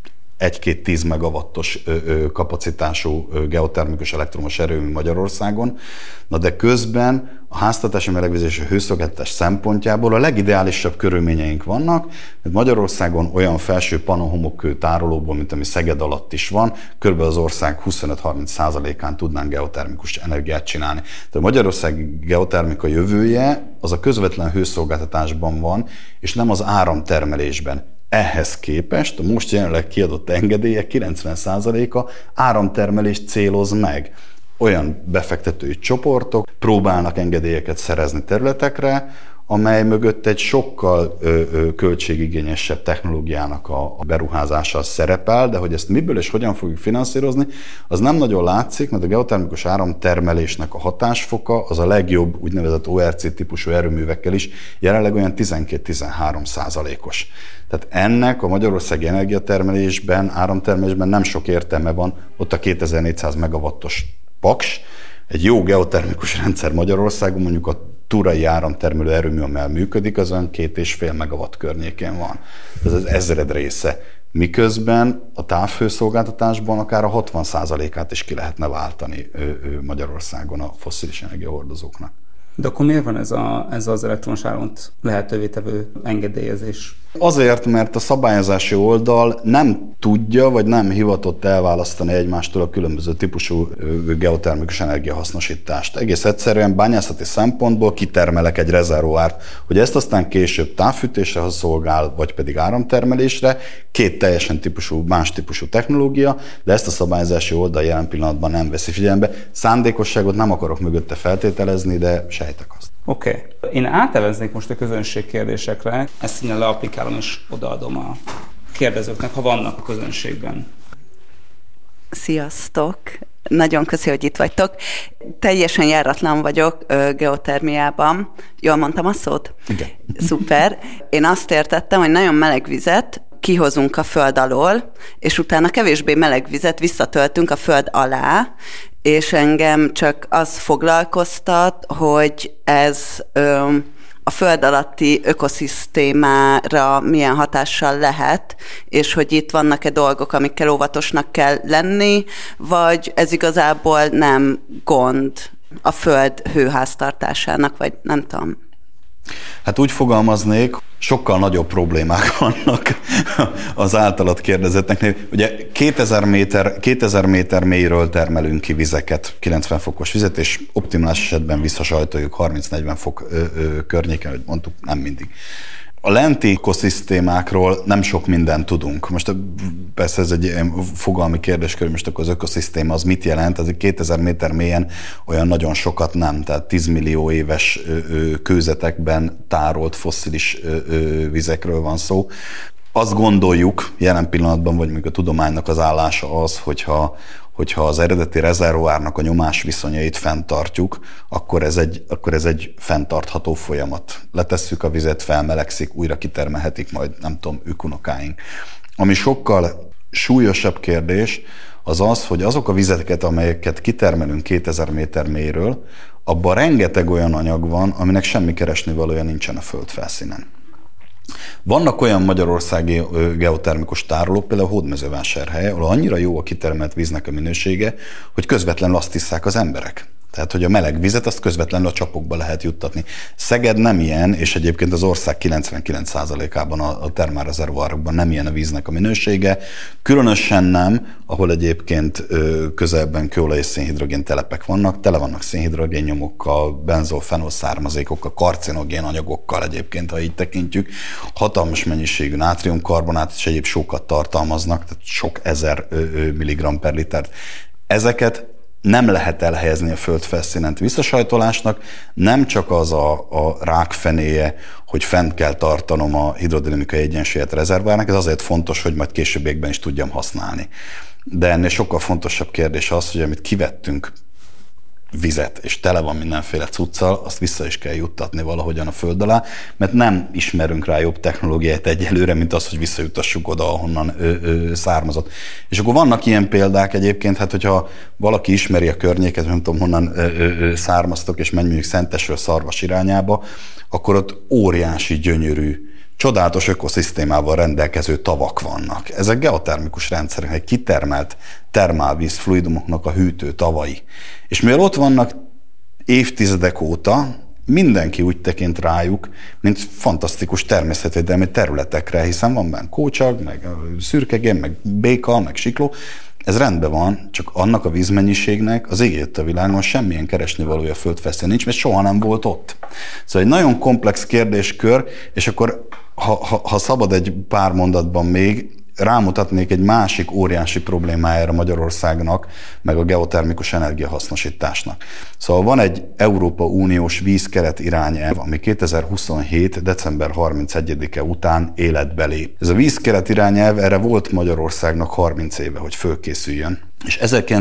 B: 1-2-10 megawattos kapacitású geotermikus elektromos erőmű Magyarországon, de közben a háztartási melegvíz és a hőszolgáltatás szempontjából a legideálisabb körülményeink vannak, mert Magyarországon olyan felső panohomokkő tárolóból, mint ami Szeged alatt is van, kb. Az ország 25-30%-án tudnánk geotermikus energiát csinálni. Tehát a Magyarország geotermika jövője az a közvetlen hőszolgáltatásban van, és nem az áramtermelésben. Ehhez képest a most jelenleg kiadott engedélyek 90%-a áramtermelést céloz meg. Olyan befektetői csoportok próbálnak engedélyeket szerezni területekre, amely mögött egy sokkal költségigényesebb technológiának a beruházása szerepel, de hogy ezt miből és hogyan fogjuk finanszírozni, az nem nagyon látszik, mert a geotermikus áramtermelésnek a hatásfoka az a legjobb úgynevezett ORC típusú erőművekkel is jelenleg olyan 12-13%-os. Tehát ennek a magyarországi energiatermelésben, áramtermelésben nem sok értelme van, ott a 2400 megawattos paks. Egy jó geotermikus rendszer Magyarországon, mondjuk a turai áramtermelő erőmű, amely működik, az olyan 2,5 megawatt környékén van. Ez az ezred része. Miközben a távhőszolgáltatásban akár a 60%-át is ki lehetne váltani Magyarországon a fosszilis energiahordozóknak.
A: De akkor miért van ez az elektromos áramot lehetővé tevő engedélyezés?
B: Azért, mert a szabályozási oldal nem tudja, vagy nem hivatott elválasztani egymástól a különböző típusú geotermikus energiahasznosítást. Egész egyszerűen bányászati szempontból kitermelek egy rezervoárt, hogy ezt aztán később távfűtésre szolgál, vagy pedig áramtermelésre, két teljesen más típusú technológia, de ezt a szabályozási oldal jelen pillanatban nem veszi figyelembe. Szándékosságot nem akarok mögötte feltételezni, de sejtek azt.
A: Oké. Én áteveznék most a közönség kérdésekre, ezt innen leaplikálom és odaadom a kérdezőknek, ha vannak a közönségben.
C: Sziasztok! Nagyon köszi, hogy itt vagytok. Teljesen járatlan vagyok geotermiában. Jól mondtam a szót?
B: Igen.
C: Szuper. Én azt értettem, hogy nagyon meleg vizet kihozunk a föld alól, és utána kevésbé meleg vizet visszatöltünk a föld alá, és engem csak az foglalkoztat, hogy ez a föld alatti ökoszisztémára milyen hatással lehet, és hogy itt vannak-e dolgok, amikkel óvatosnak kell lenni, vagy ez igazából nem gond a föld hőháztartásának, vagy nem tudom.
B: Hát úgy fogalmaznék, sokkal nagyobb problémák vannak az általad kérdezetteknél. Ugye 2000 méter mélyről termelünk ki vizeket, 90 fokos vizet, és optimális esetben visszasajtoljuk 30-40 fok környéken, hogy mondtuk, nem mindig. A lenti ökoszisztémákról nem sok mindent tudunk. Most persze ez egy fogalmi kérdéskör, most akkor az ökoszisztéma az mit jelent? Az 2000 méter mélyen olyan nagyon sokat nem, tehát 10 millió éves kőzetekben tárolt fosszilis vizekről van szó. Azt gondoljuk jelen pillanatban, vagy még a tudománynak az állása az, hogyha az eredeti rezervoárnak a nyomás viszonyait fenntartjuk, akkor ez egy fenntartható folyamat. Letesszük a vizet, felmelegszik, újra kitermelhetik majd, nem tudom, unokáink. Ami sokkal súlyosabb kérdés, az az, hogy azok a vizeket, amelyeket kitermelünk 2000 méter mélyről, abban rengeteg olyan anyag van, aminek semmi keresnivalója nincsen a föld felszínen. Vannak olyan magyarországi geotermikus tárolók, például Hódmezővásárhely, ahol annyira jó a kitermelt víznek a minősége, hogy közvetlenül azt hisszák az emberek. Tehát, hogy a meleg vizet azt közvetlenül a csapokba lehet juttatni. Szeged nem ilyen, és egyébként az ország 99%-ában a termálrezervoárokban nem ilyen a víznek a minősége. Különösen nem, ahol egyébként közelben kőolaj és szénhidrogén telepek vannak, tele vannak szénhidrogén nyomokkal, benzol-fenol származékokkal, karcinogén anyagokkal egyébként, ha így tekintjük. Hatalmas mennyiségű nátriumkarbonát és egyéb sókat tartalmaznak, tehát sok ezer milligramm per litert. Ezeket nem lehet elhelyezni a földfelszínen visszasajtolásnak, nem csak az a rákfenéje, hogy fent kell tartanom a hidrodinamikai egyensúlyát a rezervoárnak, ez azért fontos, hogy majd későbbiekben is tudjam használni. De ennél sokkal fontosabb kérdés az, hogy amit kivettünk vizet, és tele van mindenféle cuccal, azt vissza is kell juttatni valahogyan a föld alá, mert nem ismerünk rá jobb technológiát egyelőre, mint az, hogy visszajutassuk oda, ahonnan származott. És akkor vannak ilyen példák egyébként, hát hogyha valaki ismeri a környéket, nem tudom honnan származtok, és megy mondjuk Szentesről Szarvas irányába, akkor ott óriási, gyönyörű, csodálatos ökoszisztémával rendelkező tavak vannak. Ezek geotermikus rendszerek, egy kitermelt termálvíz fluidumoknak a hűtő tavai. És mivel ott vannak évtizedek óta, mindenki úgy tekint rájuk, mint fantasztikus természetvédelmi területekre, hiszen van benne kócsag, meg szürkegén, meg béka, meg sikló. Ez rendben van, csak annak a vízmennyiségnek az égét a világon semmilyen keresnivalója földfelszínen nincs, mert soha nem volt ott. Szóval egy nagyon komplex kérdéskör, és akkor ha szabad egy pár mondatban még, rámutatnék egy másik óriási problémájára Magyarországnak, meg a geotermikus energiahasznosításnak. Szóval van egy Európa Uniós vízkeret irányelv, ami 2027. december 31-e után életbe lép. Ez a vízkeret irányelv, erre volt Magyarországnak 30 éve, hogy fölkészüljön. És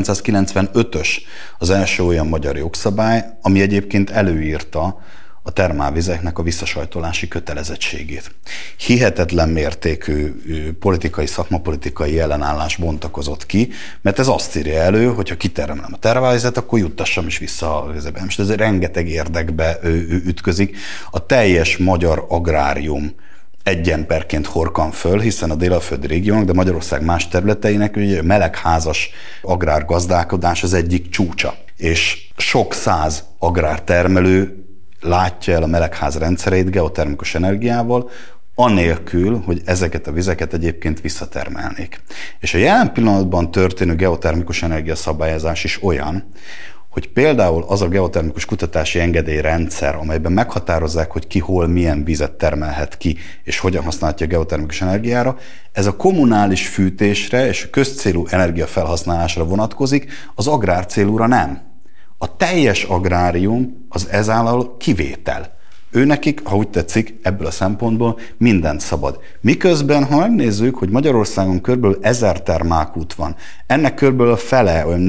B: 1995-ös az első olyan magyar jogszabály, ami egyébként előírta a termálvizeknek a visszasajtolási kötelezettségét. Hihetetlen mértékű politikai, szakmapolitikai ellenállás bontakozott ki, mert ez azt írja elő, hogy ha kitermelem a termálvizet, akkor juttassam is vissza a vizebe. Most ez rengeteg érdekbe ütközik. A teljes magyar agrárium egy emberként horkan föl, hiszen a délaföldi régiónak, de Magyarország más területeinek ugye melegházas agrárgazdálkodás az egyik csúcsa. És sok száz agrártermelő látja el a melegház rendszereit geotermikus energiával, anélkül, hogy ezeket a vizeket egyébként visszatermelnék. És a jelen pillanatban történő geotermikus energiaszabályozás is olyan, hogy például az a geotermikus kutatási engedélyrendszer, amelyben meghatározzák, hogy ki hol milyen vizet termelhet ki, és hogyan használhatja a geotermikus energiára, ez a kommunális fűtésre és a közcélú energiafelhasználásra vonatkozik, az agrárcélúra nem. A teljes agrárium az ezáltal kivétel. Őnekik, ha úgy tetszik, ebből a szempontból mindent szabad. Miközben, ha megnézzük, hogy Magyarországon kb. 1000 termálkút van, ennek kb. A fele, olyan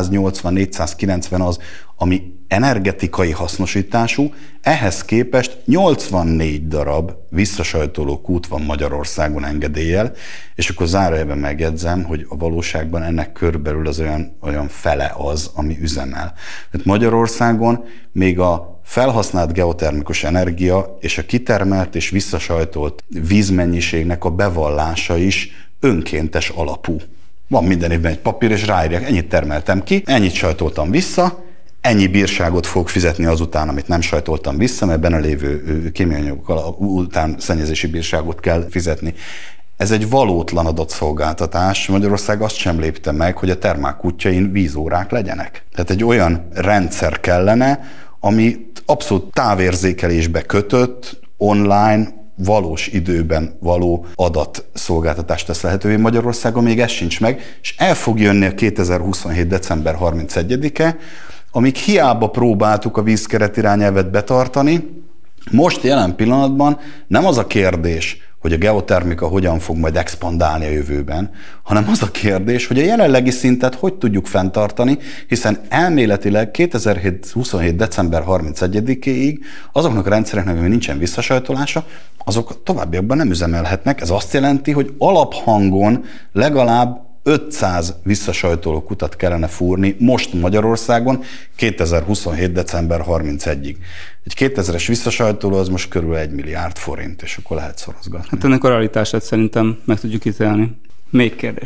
B: 480-490 az, ami energetikai hasznosítású, ehhez képest 84 darab visszasajtoló kút van Magyarországon engedéllyel, és akkor zárójelben megjegyzem, hogy a valóságban ennek körülbelül az olyan fele az, ami üzemel. Tehát Magyarországon még a felhasznált geotermikus energia és a kitermelt és visszasajtolt vízmennyiségnek a bevallása is önkéntes alapú. Van minden évben egy papír, és ráírják, ennyit termeltem ki, ennyit sajtoltam vissza, ennyi bírságot fogok fizetni azután, amit nem sajtoltam vissza, mert benne lévő kémiai anyagok után szennyezési bírságot kell fizetni. Ez egy valótlan adatszolgáltatás. Magyarország azt sem lépte meg, hogy a termálkútjain vízórák legyenek. Tehát egy olyan rendszer kellene, ami abszolút távérzékelésbe kötött, online, valós időben való adatszolgáltatást tesz lehetővé. Magyarországon még ez sincs meg, és el fog jönni a 2027. december 31-e, amíg hiába próbáltuk a vízkeret irányelvet betartani, most jelen pillanatban nem az a kérdés, hogy a geotermika hogyan fog majd expandálni a jövőben, hanem az a kérdés, hogy a jelenlegi szintet hogy tudjuk fenntartani, hiszen elméletileg 2027. december 31-éig azoknak a rendszereknek, ami nincsen visszasajtolása, azok továbbiakban nem üzemelhetnek. Ez azt jelenti, hogy alaphangon legalább 500 visszasajtoló kutat kellene fúrni most Magyarországon 2027. december 31-ig. Egy 2000-es visszasajtoló az most körül 1 milliárd forint, és akkor lehet szorozgatni.
A: Hát ennek a realitását szerintem meg tudjuk ítélni. Még kérdések?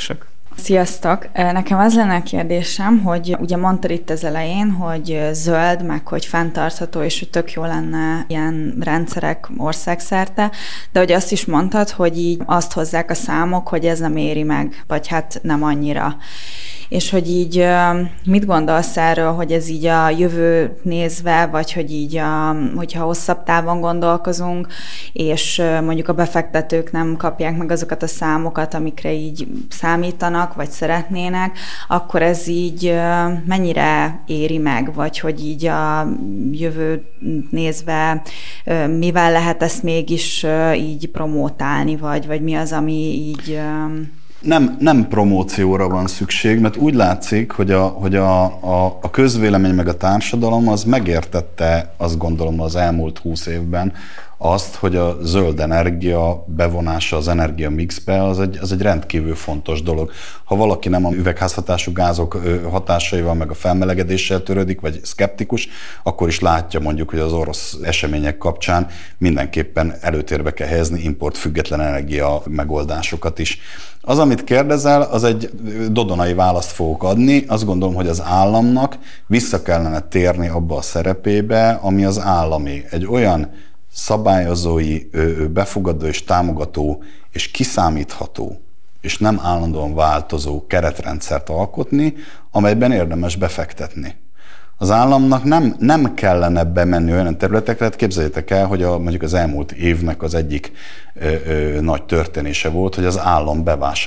D: Sziasztok! Nekem az lenne a kérdésem, hogy ugye mondtad itt az elején, hogy zöld, meg hogy fenntartható, és hogy tök jó lenne ilyen rendszerek országszerte, de hogy azt is mondtad, hogy így azt hozzák a számok, hogy ez nem éri meg, vagy hát nem annyira. És hogy így mit gondolsz erről, hogy ez így a jövő nézve, vagy hogy így, hogyha hosszabb távon gondolkozunk, és mondjuk a befektetők nem kapják meg azokat a számokat, amikre így számítanak, vagy szeretnének, akkor ez így mennyire éri meg, vagy hogy így a jövő nézve mivel lehet ezt mégis így promótálni, vagy mi az, ami így...
B: Nem promócióra van szükség, mert úgy látszik, hogy a közvélemény meg a társadalom az megértette, azt gondolom az elmúlt 20 évben, azt, hogy a zöld energia bevonása az energia mixbe az egy rendkívül fontos dolog. Ha valaki nem a üvegházhatású gázok hatásaival meg a felmelegedéssel törődik, vagy szkeptikus, akkor is látja mondjuk, hogy az orosz események kapcsán mindenképpen előtérbe kell helyezni importfüggetlen energia megoldásokat is. Az, amit kérdezel, az egy dodonai választ fogok adni. Azt gondolom, hogy az államnak vissza kellene térni abba a szerepébe, ami az állami. Egy olyan szabályozói, befogadó és támogató és kiszámítható és nem állandóan változó keretrendszert alkotni, amelyben érdemes befektetni. Az államnak nem kellene bemenni olyan területekre, hát képzeljétek el, hogy mondjuk az elmúlt évnek az egyik nagy történése volt, hogy az állam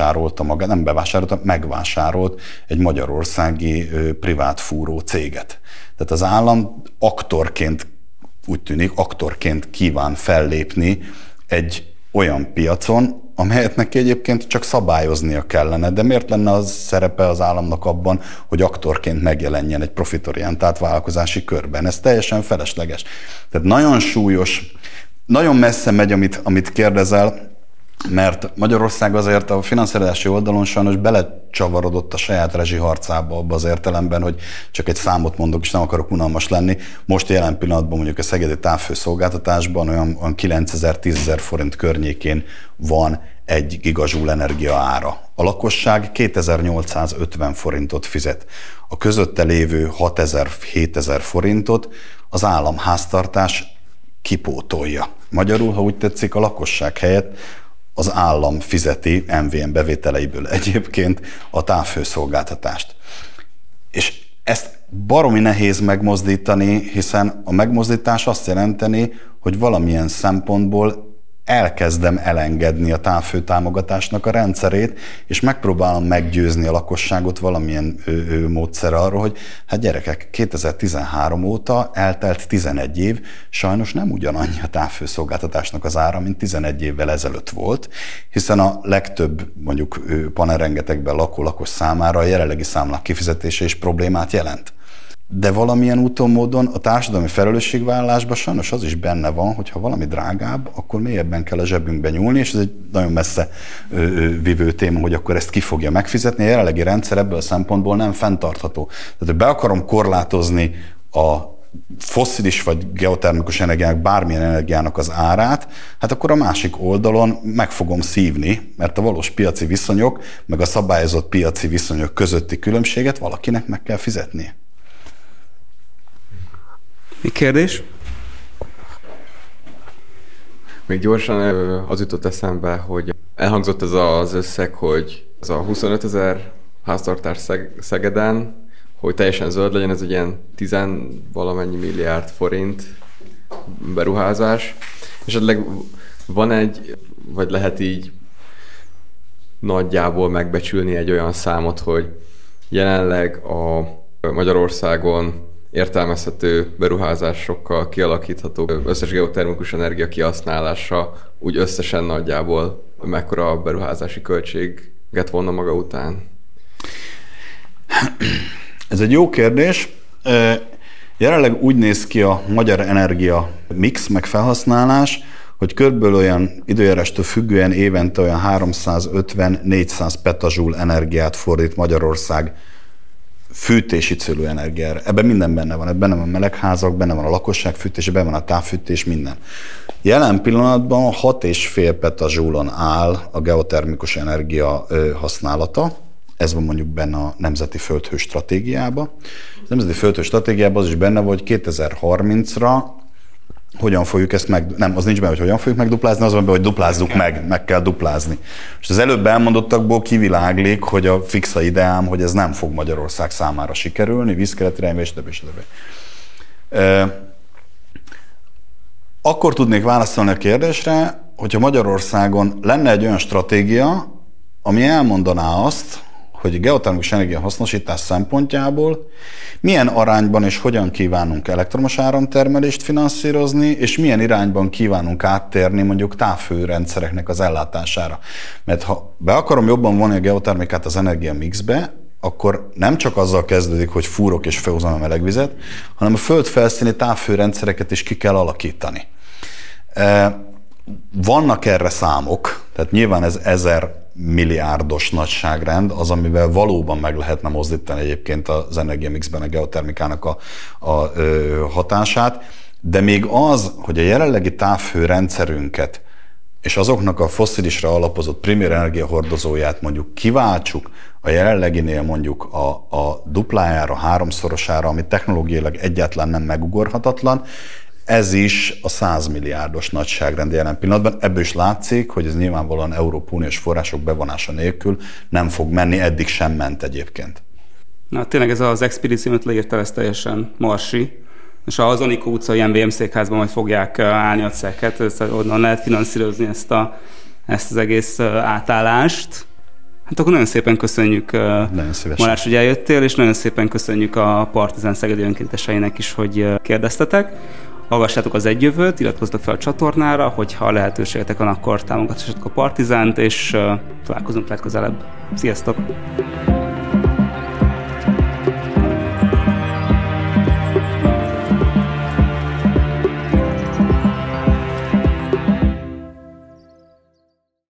B: megvásárolt egy magyarországi privát fúró céget. Tehát az állam úgy tűnik, aktorként kíván fellépni egy olyan piacon, amelyet neki egyébként csak szabályoznia kellene. De miért lenne az szerepe az államnak abban, hogy aktorként megjelenjen egy profitorientált vállalkozási körben? Ez teljesen felesleges. Tehát nagyon súlyos, nagyon messze megy, amit kérdezel, mert Magyarország azért a finanszírozási oldalon sajnos belecsavarodott a saját rezsiharcába abba az értelemben, hogy csak egy számot mondok, és nem akarok unalmas lenni. Most jelen pillanatban mondjuk a szegedi távfőszolgáltatásban olyan 9000-10 000 forint környékén van 1 gigajoule energia ára. A lakosság 2850 forintot fizet. A közötte lévő 6000-7000 forintot az államháztartás kipótolja. Magyarul, ha úgy tetszik, a lakosság helyett az állam fizeti MVM bevételeiből egyébként a távfőszolgáltatást. És ezt baromi nehéz megmozdítani, hiszen a megmozdítás azt jelenteni, hogy valamilyen szempontból elkezdem elengedni a távfőtámogatásnak a rendszerét, és megpróbálom meggyőzni a lakosságot valamilyen módszer arról, hogy hát gyerekek, 2013 óta eltelt 11 év, sajnos nem ugyanannyi a távfőszolgáltatásnak az ára, mint 11 évvel ezelőtt volt, hiszen a legtöbb mondjuk panelrengetegben lakó lakos számára a jelenlegi számlák kifizetése is problémát jelent. De valamilyen úton, módon a társadalmi felelősségvállalásban sajnos az is benne van, hogy ha valami drágább, akkor mélyebben kell a zsebünkbe nyúlni, és ez egy nagyon messze vívő téma, hogy akkor ezt ki fogja megfizetni. A jelenlegi rendszer ebből a szempontból nem fenntartható. Tehát, hogy be akarom korlátozni a fosszilis vagy geotermikus energiának, bármilyen energiának az árát, hát akkor a másik oldalon meg fogom szívni, mert a valós piaci viszonyok, meg a szabályozott piaci viszonyok közötti különbséget valakinek meg kell fizetnie.
A: Mi kérdés?
E: Még gyorsan az jutott eszembe, hogy elhangzott ez az összeg, hogy ez a 25 000 háztartás Szegeden, hogy teljesen zöld legyen, ez egy ilyen 10 valamennyi milliárd forint beruházás. És esetleg van vagy lehet így nagyjából megbecsülni egy olyan számot, hogy jelenleg a Magyarországon értelmezhető beruházásokkal kialakítható összes geotermikus energia kihasználása úgy összesen nagyjából mekkora beruházási költséget vonna maga után?
B: Ez egy jó kérdés. Jelenleg úgy néz ki a magyar energia mix meg felhasználás, hogy körülbelül olyan időjárástól függően évente olyan 350-400 petajoule energiát fordít Magyarország fűtési célúenergiára. Ebben minden benne van. Ebben van a melegházak, benne van a lakosság fűtése, benne van a távfűtés, minden. Jelen pillanatban 6,5 petajoule-on áll a geotermikus energia használata, Ez van mondjuk benne a Nemzeti Földhős stratégiában. A Nemzeti Földhős stratégiában az is benne volt, hogy 2030-ra hogyan fogjuk ezt nem, az nincs benne, hogy hogyan fogjuk megduplázni, az van benne, hogy duplázzuk meg kell duplázni. És az előbb elmondottakból kiviláglik, hogy a fixa ideám, hogy ez nem fog Magyarország számára sikerülni, vízkeretirányba és többi. Akkor tudnék válaszolni a kérdésre, hogyha Magyarországon lenne egy olyan stratégia, ami elmondaná azt, hogy a geotermikus energia hasznosítás szempontjából milyen arányban és hogyan kívánunk elektromos áramtermelést finanszírozni, és milyen irányban kívánunk áttérni mondjuk távhőrendszereknek az ellátására. Mert ha be akarom jobban vonni a geotermikát az energia mixbe, akkor nem csak azzal kezdődik, hogy fúrok és felhozom a melegvizet, hanem a földfelszíni távhőrendszereket is ki kell alakítani. Vannak erre számok, tehát nyilván ez 1000 milliárdos nagyságrend az, amivel valóban meg lehetne mozdítani egyébként az energiamixben a geotermikának a hatását, de még az, hogy a jelenlegi távhőrendszerünket és azoknak a fosszilisra alapozott primér energiahordozóját mondjuk kiváltsuk a jelenleginél mondjuk a duplájára, háromszorosára, ami technológiailag egyáltalán nem megugorhatatlan, ez is a 100 milliárdos nagyságrend jelen pillanatban. Ebből is látszik, hogy ez nyilvánvalóan Európai Uniós források bevonása nélkül nem fog menni, eddig sem ment egyébként.
A: Na tényleg ez az expedíció, amit leírtál, ez teljesen marsi. És az Anikó utcai MVM székházban majd fogják állni a cekket, onnan lehet finanszírozni ezt az egész átállást. Hát akkor nagyon szépen köszönjük, Balázs, hogy eljöttél, és nagyon szépen köszönjük a Partizán Szegedi önkénteseinek is, hogy kérdeztetek. Hallgassátok az Egy Jövőt, iratkozzatok fel a csatornára, hogyha lehetőségetek van, akkor támogassatok a Partizánt, és találkozunk legközelebb. Sziasztok!